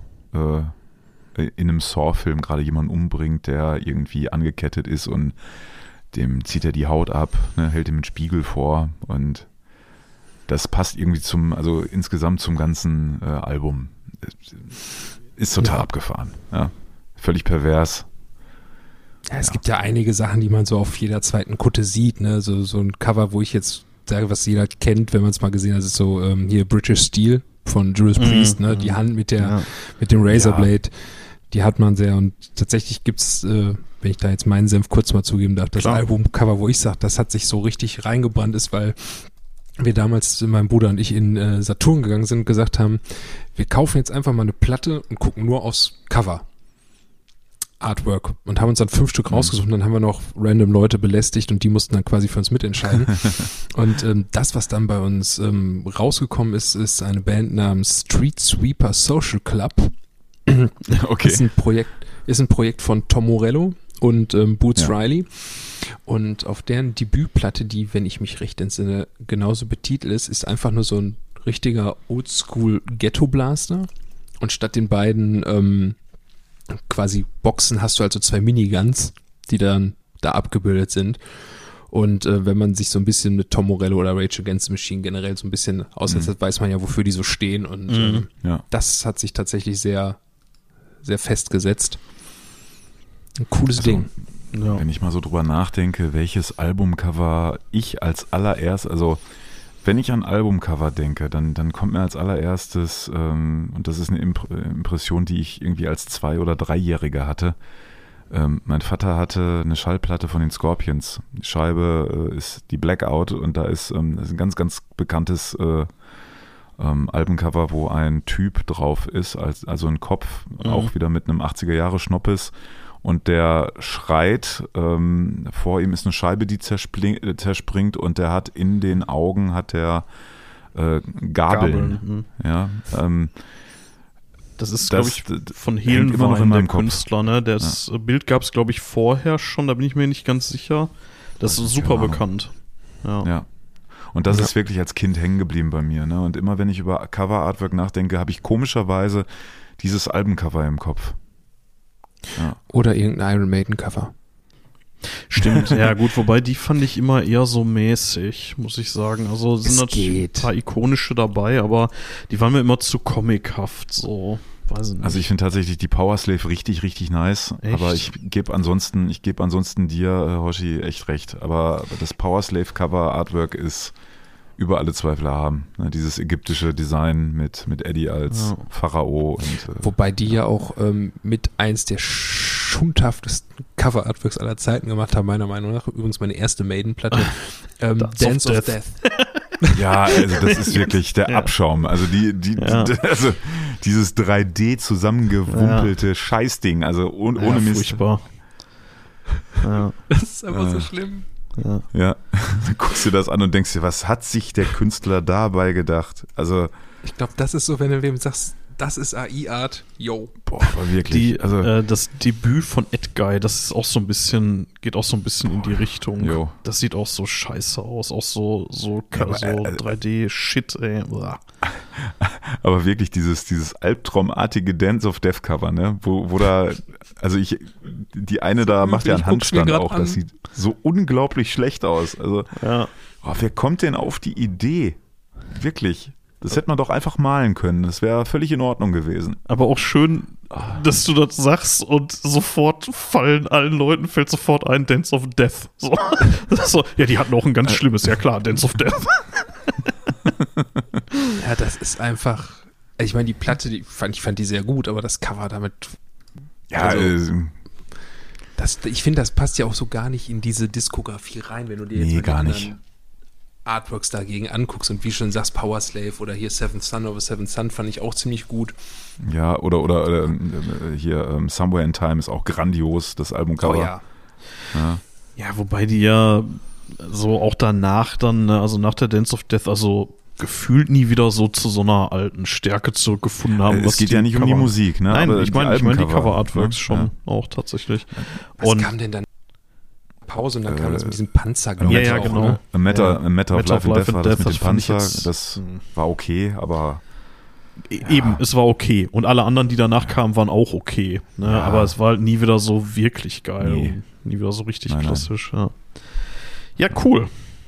in einem Saw-Film gerade jemanden umbringt, der irgendwie angekettet ist und dem zieht er die Haut ab, ne, hält ihm einen Spiegel vor und das passt irgendwie also insgesamt zum ganzen Album. Ist total abgefahren. Ja. Völlig pervers. Ja, es gibt ja einige Sachen, die man so auf jeder zweiten Kutte sieht, ne? So ein Cover, wo ich jetzt sage, was jeder kennt, wenn man es mal gesehen hat, ist so hier British Steel von Judas Priest, ne? Die Hand mit dem Razorblade, die hat man sehr und tatsächlich gibt's, wenn ich da jetzt meinen Senf kurz mal zugeben darf, das Albumcover, wo ich sage, das hat sich so richtig reingebrannt ist, weil wir damals, mein Bruder und ich, in Saturn gegangen sind und gesagt haben, wir kaufen jetzt einfach mal eine Platte und gucken nur aufs Cover. Artwork und haben uns dann 5 Stück rausgesucht und dann haben wir noch random Leute belästigt und die mussten dann quasi für uns mitentscheiden. Und das, was dann bei uns rausgekommen ist, ist eine Band namens Street Sweeper Social Club. Okay. Ist ein Projekt von Tom Morello und Boots Riley. Und auf deren Debütplatte, die, wenn ich mich recht entsinne, genauso betitelt ist einfach nur so ein richtiger Oldschool Ghetto Blaster. Und statt den beiden quasi Boxen hast du also 2 Miniguns, die dann da abgebildet sind. Und wenn man sich so ein bisschen mit Tom Morello oder Rage Against the Machine generell so ein bisschen aussetzt, weiß man ja, wofür die so stehen. Und das hat sich tatsächlich sehr, sehr festgesetzt. Ein cooles Ding. Ja. Wenn ich mal so drüber nachdenke, welches Albumcover ich als allererst, also wenn ich an Albumcover denke, dann kommt mir als allererstes, und das ist eine Impression, die ich irgendwie als 2- oder 3-Jähriger hatte. Mein Vater hatte eine Schallplatte von den Scorpions. Die Scheibe ist die Blackout und da ist ein ganz, ganz bekanntes Albumcover, wo ein Typ drauf ist, also ein Kopf, auch wieder mit einem 80er-Jahre-Schnoppes. Und der schreit, vor ihm ist eine Scheibe, die zerspringt und der hat in den Augen Gabeln. Ja, das ist, glaube ich, von Helen war der Künstler. Ne? Das Bild gab es, glaube ich, vorher schon, da bin ich mir nicht ganz sicher. Das ist super bekannt. Ja. Und das ist wirklich als Kind hängen geblieben bei mir. Ne? Und immer, wenn ich über Cover-Artwork nachdenke, habe ich komischerweise dieses Albumcover im Kopf. Ja. Oder irgendein Iron Maiden Cover. Stimmt, ja gut, wobei die fand ich immer eher so mäßig, muss ich sagen. Also sind natürlich ein paar ikonische dabei, aber die waren mir immer zu comichaft, so, weiß ich nicht. Also ich finde tatsächlich die Powerslave richtig, richtig nice. Echt? Aber ich gebe ansonsten dir, Hoshi, echt recht. Aber das Powerslave Cover Artwork ist über alle Zweifel haben. Ne, dieses ägyptische Design mit Eddie als Pharao. Wobei die ja auch mit eins der schundhaftesten Cover-Artworks aller Zeiten gemacht haben, meiner Meinung nach. Übrigens meine erste Maiden-Platte. Dance of Death. Ja, also das ist wirklich der Abschaum. Also also dieses 3D zusammengewumpelte Scheißding. Also ohne Mist. Furchtbar. Ja. Das ist einfach so schlimm. Ja, dann guckst du das an und denkst dir, was hat sich der Künstler dabei gedacht? Also ich glaube, das ist so, wenn du wem sagst, das ist AI-Art, yo. Boah, aber wirklich. Das Debüt von Ed Guy, das ist auch so ein bisschen, geht auch so ein bisschen in die Richtung. Jo. Das sieht auch so scheiße aus, auch so 3D-Shit, ey. Aber wirklich dieses albtraumartige Dance of Death Cover, ne? Wo da, also die eine da macht ja einen Handstand auch, das sieht so unglaublich schlecht aus. Also, wer kommt denn auf die Idee? Wirklich. Das hätte man doch einfach malen können. Das wäre völlig in Ordnung gewesen. Aber auch schön, dass du das sagst und sofort allen Leuten fällt sofort ein Dance of Death. So, ja, die hatten auch ein ganz schlimmes, ja klar, Dance of Death. Ja, das ist einfach, ich meine, die Platte, ich fand die sehr gut, aber das Cover damit, ich finde, das passt ja auch so gar nicht in diese Diskografie rein, wenn du dir jetzt gar nicht. Artworks dagegen anguckst und wie schon sagst, Power Slave oder hier Seventh Son of a Seventh Son fand ich auch ziemlich gut. Ja, oder hier Somewhere in Time ist auch grandios, das Albumcover. Oh ja. Ja, wobei die ja so auch danach dann, ne, also nach der Dance of Death, also gefühlt nie wieder so zu so einer alten Stärke zurückgefunden haben. Es geht ja nicht um die Musik, ne? Nein, aber ich meine die Cover-Artworks ne? schon auch tatsächlich. Was kam denn dann? Pause und dann kam das mit diesem Panzer. Ja, genau. Ne? A Matter of Life and Death war das mit dem fand ich Panzer, jetzt, das war okay, aber eben, es war okay. Und alle anderen, die danach kamen, waren auch okay. Ne? Ja. Aber es war halt nie wieder so wirklich geil. Nee. Und nie wieder so richtig Nein. klassisch. Ja, cool.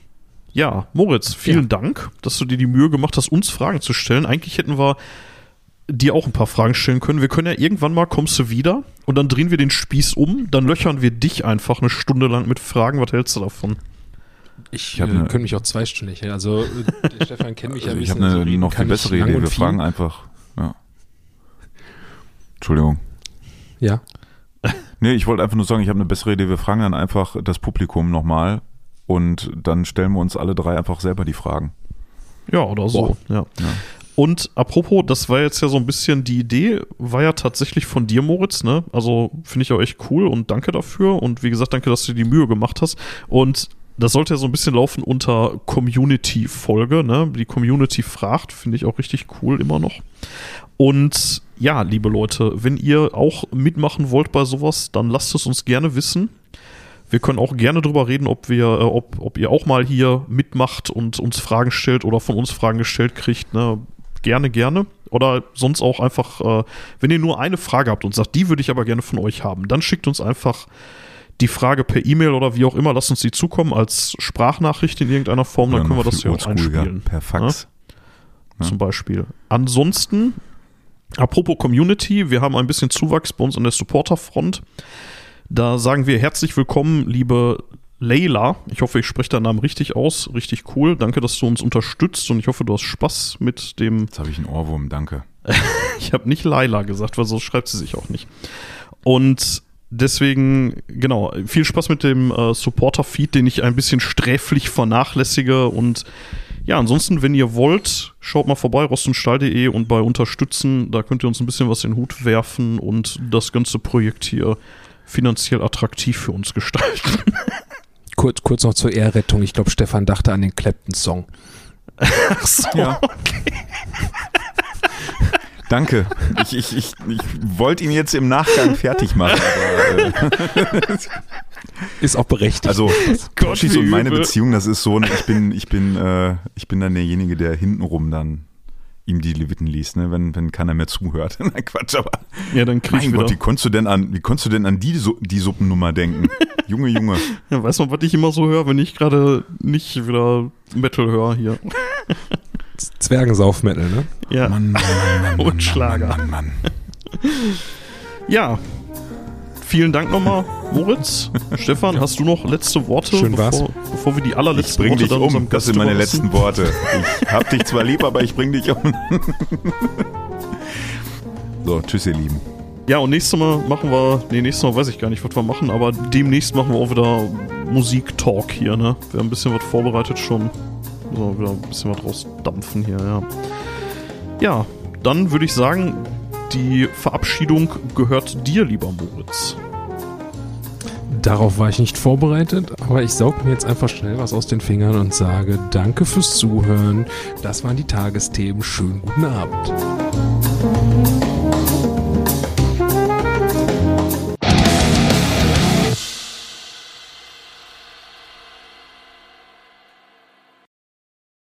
Ja, Moritz, vielen Dank, dass du dir die Mühe gemacht hast, uns Fragen zu stellen. Eigentlich hätten wir dir auch ein paar Fragen stellen können. Wir können ja irgendwann mal, kommst du wieder und dann drehen wir den Spieß um, dann löchern wir dich einfach eine Stunde lang mit Fragen. Was hältst du davon? Ich könnte mich auch 2 Stunden nicht. Also der Stefan kennt mich ja ein ich bisschen. habe eine noch viel bessere Idee. Wir fragen einfach. Ja. Entschuldigung. Ja. Nee, ich wollte einfach nur sagen, ich habe eine bessere Idee. Wir fragen dann einfach das Publikum nochmal und dann stellen wir uns alle 3 einfach selber die Fragen. Ja, oder so. Ja. Und apropos, das war jetzt ja so ein bisschen, die Idee war ja tatsächlich von dir, Moritz, ne? Also finde ich auch echt cool und danke dafür. Und wie gesagt, danke, dass du dir die Mühe gemacht hast. Und das sollte ja so ein bisschen laufen unter Community-Folge, ne? Die Community fragt, finde ich auch richtig cool immer noch. Und ja, liebe Leute, wenn ihr auch mitmachen wollt bei sowas, dann lasst es uns gerne wissen. Wir können auch gerne drüber reden, ob ihr auch mal hier mitmacht und uns Fragen stellt oder von uns Fragen gestellt kriegt, ne? Gerne. Oder sonst auch einfach, wenn ihr nur eine Frage habt und sagt, die würde ich aber gerne von euch haben, dann schickt uns einfach die Frage per E-Mail oder wie auch immer, lasst uns die zukommen als Sprachnachricht in irgendeiner Form, dann können wir das ja auch einspielen. Per Fax. Ja? Zum Beispiel. Ansonsten, apropos Community, wir haben ein bisschen Zuwachs bei uns an der Supporterfront. Da sagen wir herzlich willkommen, liebe Leila. Ich hoffe, ich spreche deinen Namen richtig aus. Richtig cool. Danke, dass du uns unterstützt und ich hoffe, du hast Spaß mit dem... Jetzt habe ich einen Ohrwurm, danke. Ich habe nicht Leila gesagt, weil so schreibt sie sich auch nicht. Und deswegen, genau, viel Spaß mit dem Supporter-Feed, den ich ein bisschen sträflich vernachlässige. Und ja, ansonsten, wenn ihr wollt, schaut mal vorbei, rostundstahl.de und bei Unterstützen, da könnt ihr uns ein bisschen was in den Hut werfen und das ganze Projekt hier finanziell attraktiv für uns gestalten. Kurz noch zur Ehrrettung. Ich glaube, Stefan dachte an den Clapton-Song. Ach so, ja. Okay. Danke. Ich wollte ihn jetzt im Nachgang fertig machen. Aber, ist auch berechtigt. Also, Toshis und meine übel. Beziehung, das ist so, ich bin dann derjenige, der hintenrum dann ihm die Leviten liest, ne, wenn keiner mehr zuhört. Nein, Quatsch, aber ja, dann krieg ich mein wieder. Gott, wie konntest du denn an die Suppennummer denken? Junge. Ja, weiß man, was ich immer so höre, wenn ich gerade nicht wieder Metal höre hier. Zwergensauf-Metal, ne? Ja. Mann. Und Schlager. Mann. Ja. Vielen Dank nochmal, Moritz. Stefan, hast du noch letzte Worte, Schön war's. bevor wir die Ich allerletzten bring Worte dich dann um, unserem das Gast sind meine überlassen? letzten Worte. Ich hab dich zwar lieb, aber ich bring dich um. So, tschüss ihr Lieben. Ja, und nächstes Mal weiß ich gar nicht, was wir machen, aber demnächst machen wir auch wieder Musik-Talk hier, ne? Wir haben ein bisschen was vorbereitet schon. So, wieder ein bisschen was rausdampfen hier, ja. Ja, dann würde ich sagen, die Verabschiedung gehört dir, lieber Moritz. Darauf war ich nicht vorbereitet, aber ich saug mir jetzt einfach schnell was aus den Fingern und sage danke fürs Zuhören. Das waren die Tagesthemen. Schönen guten Abend.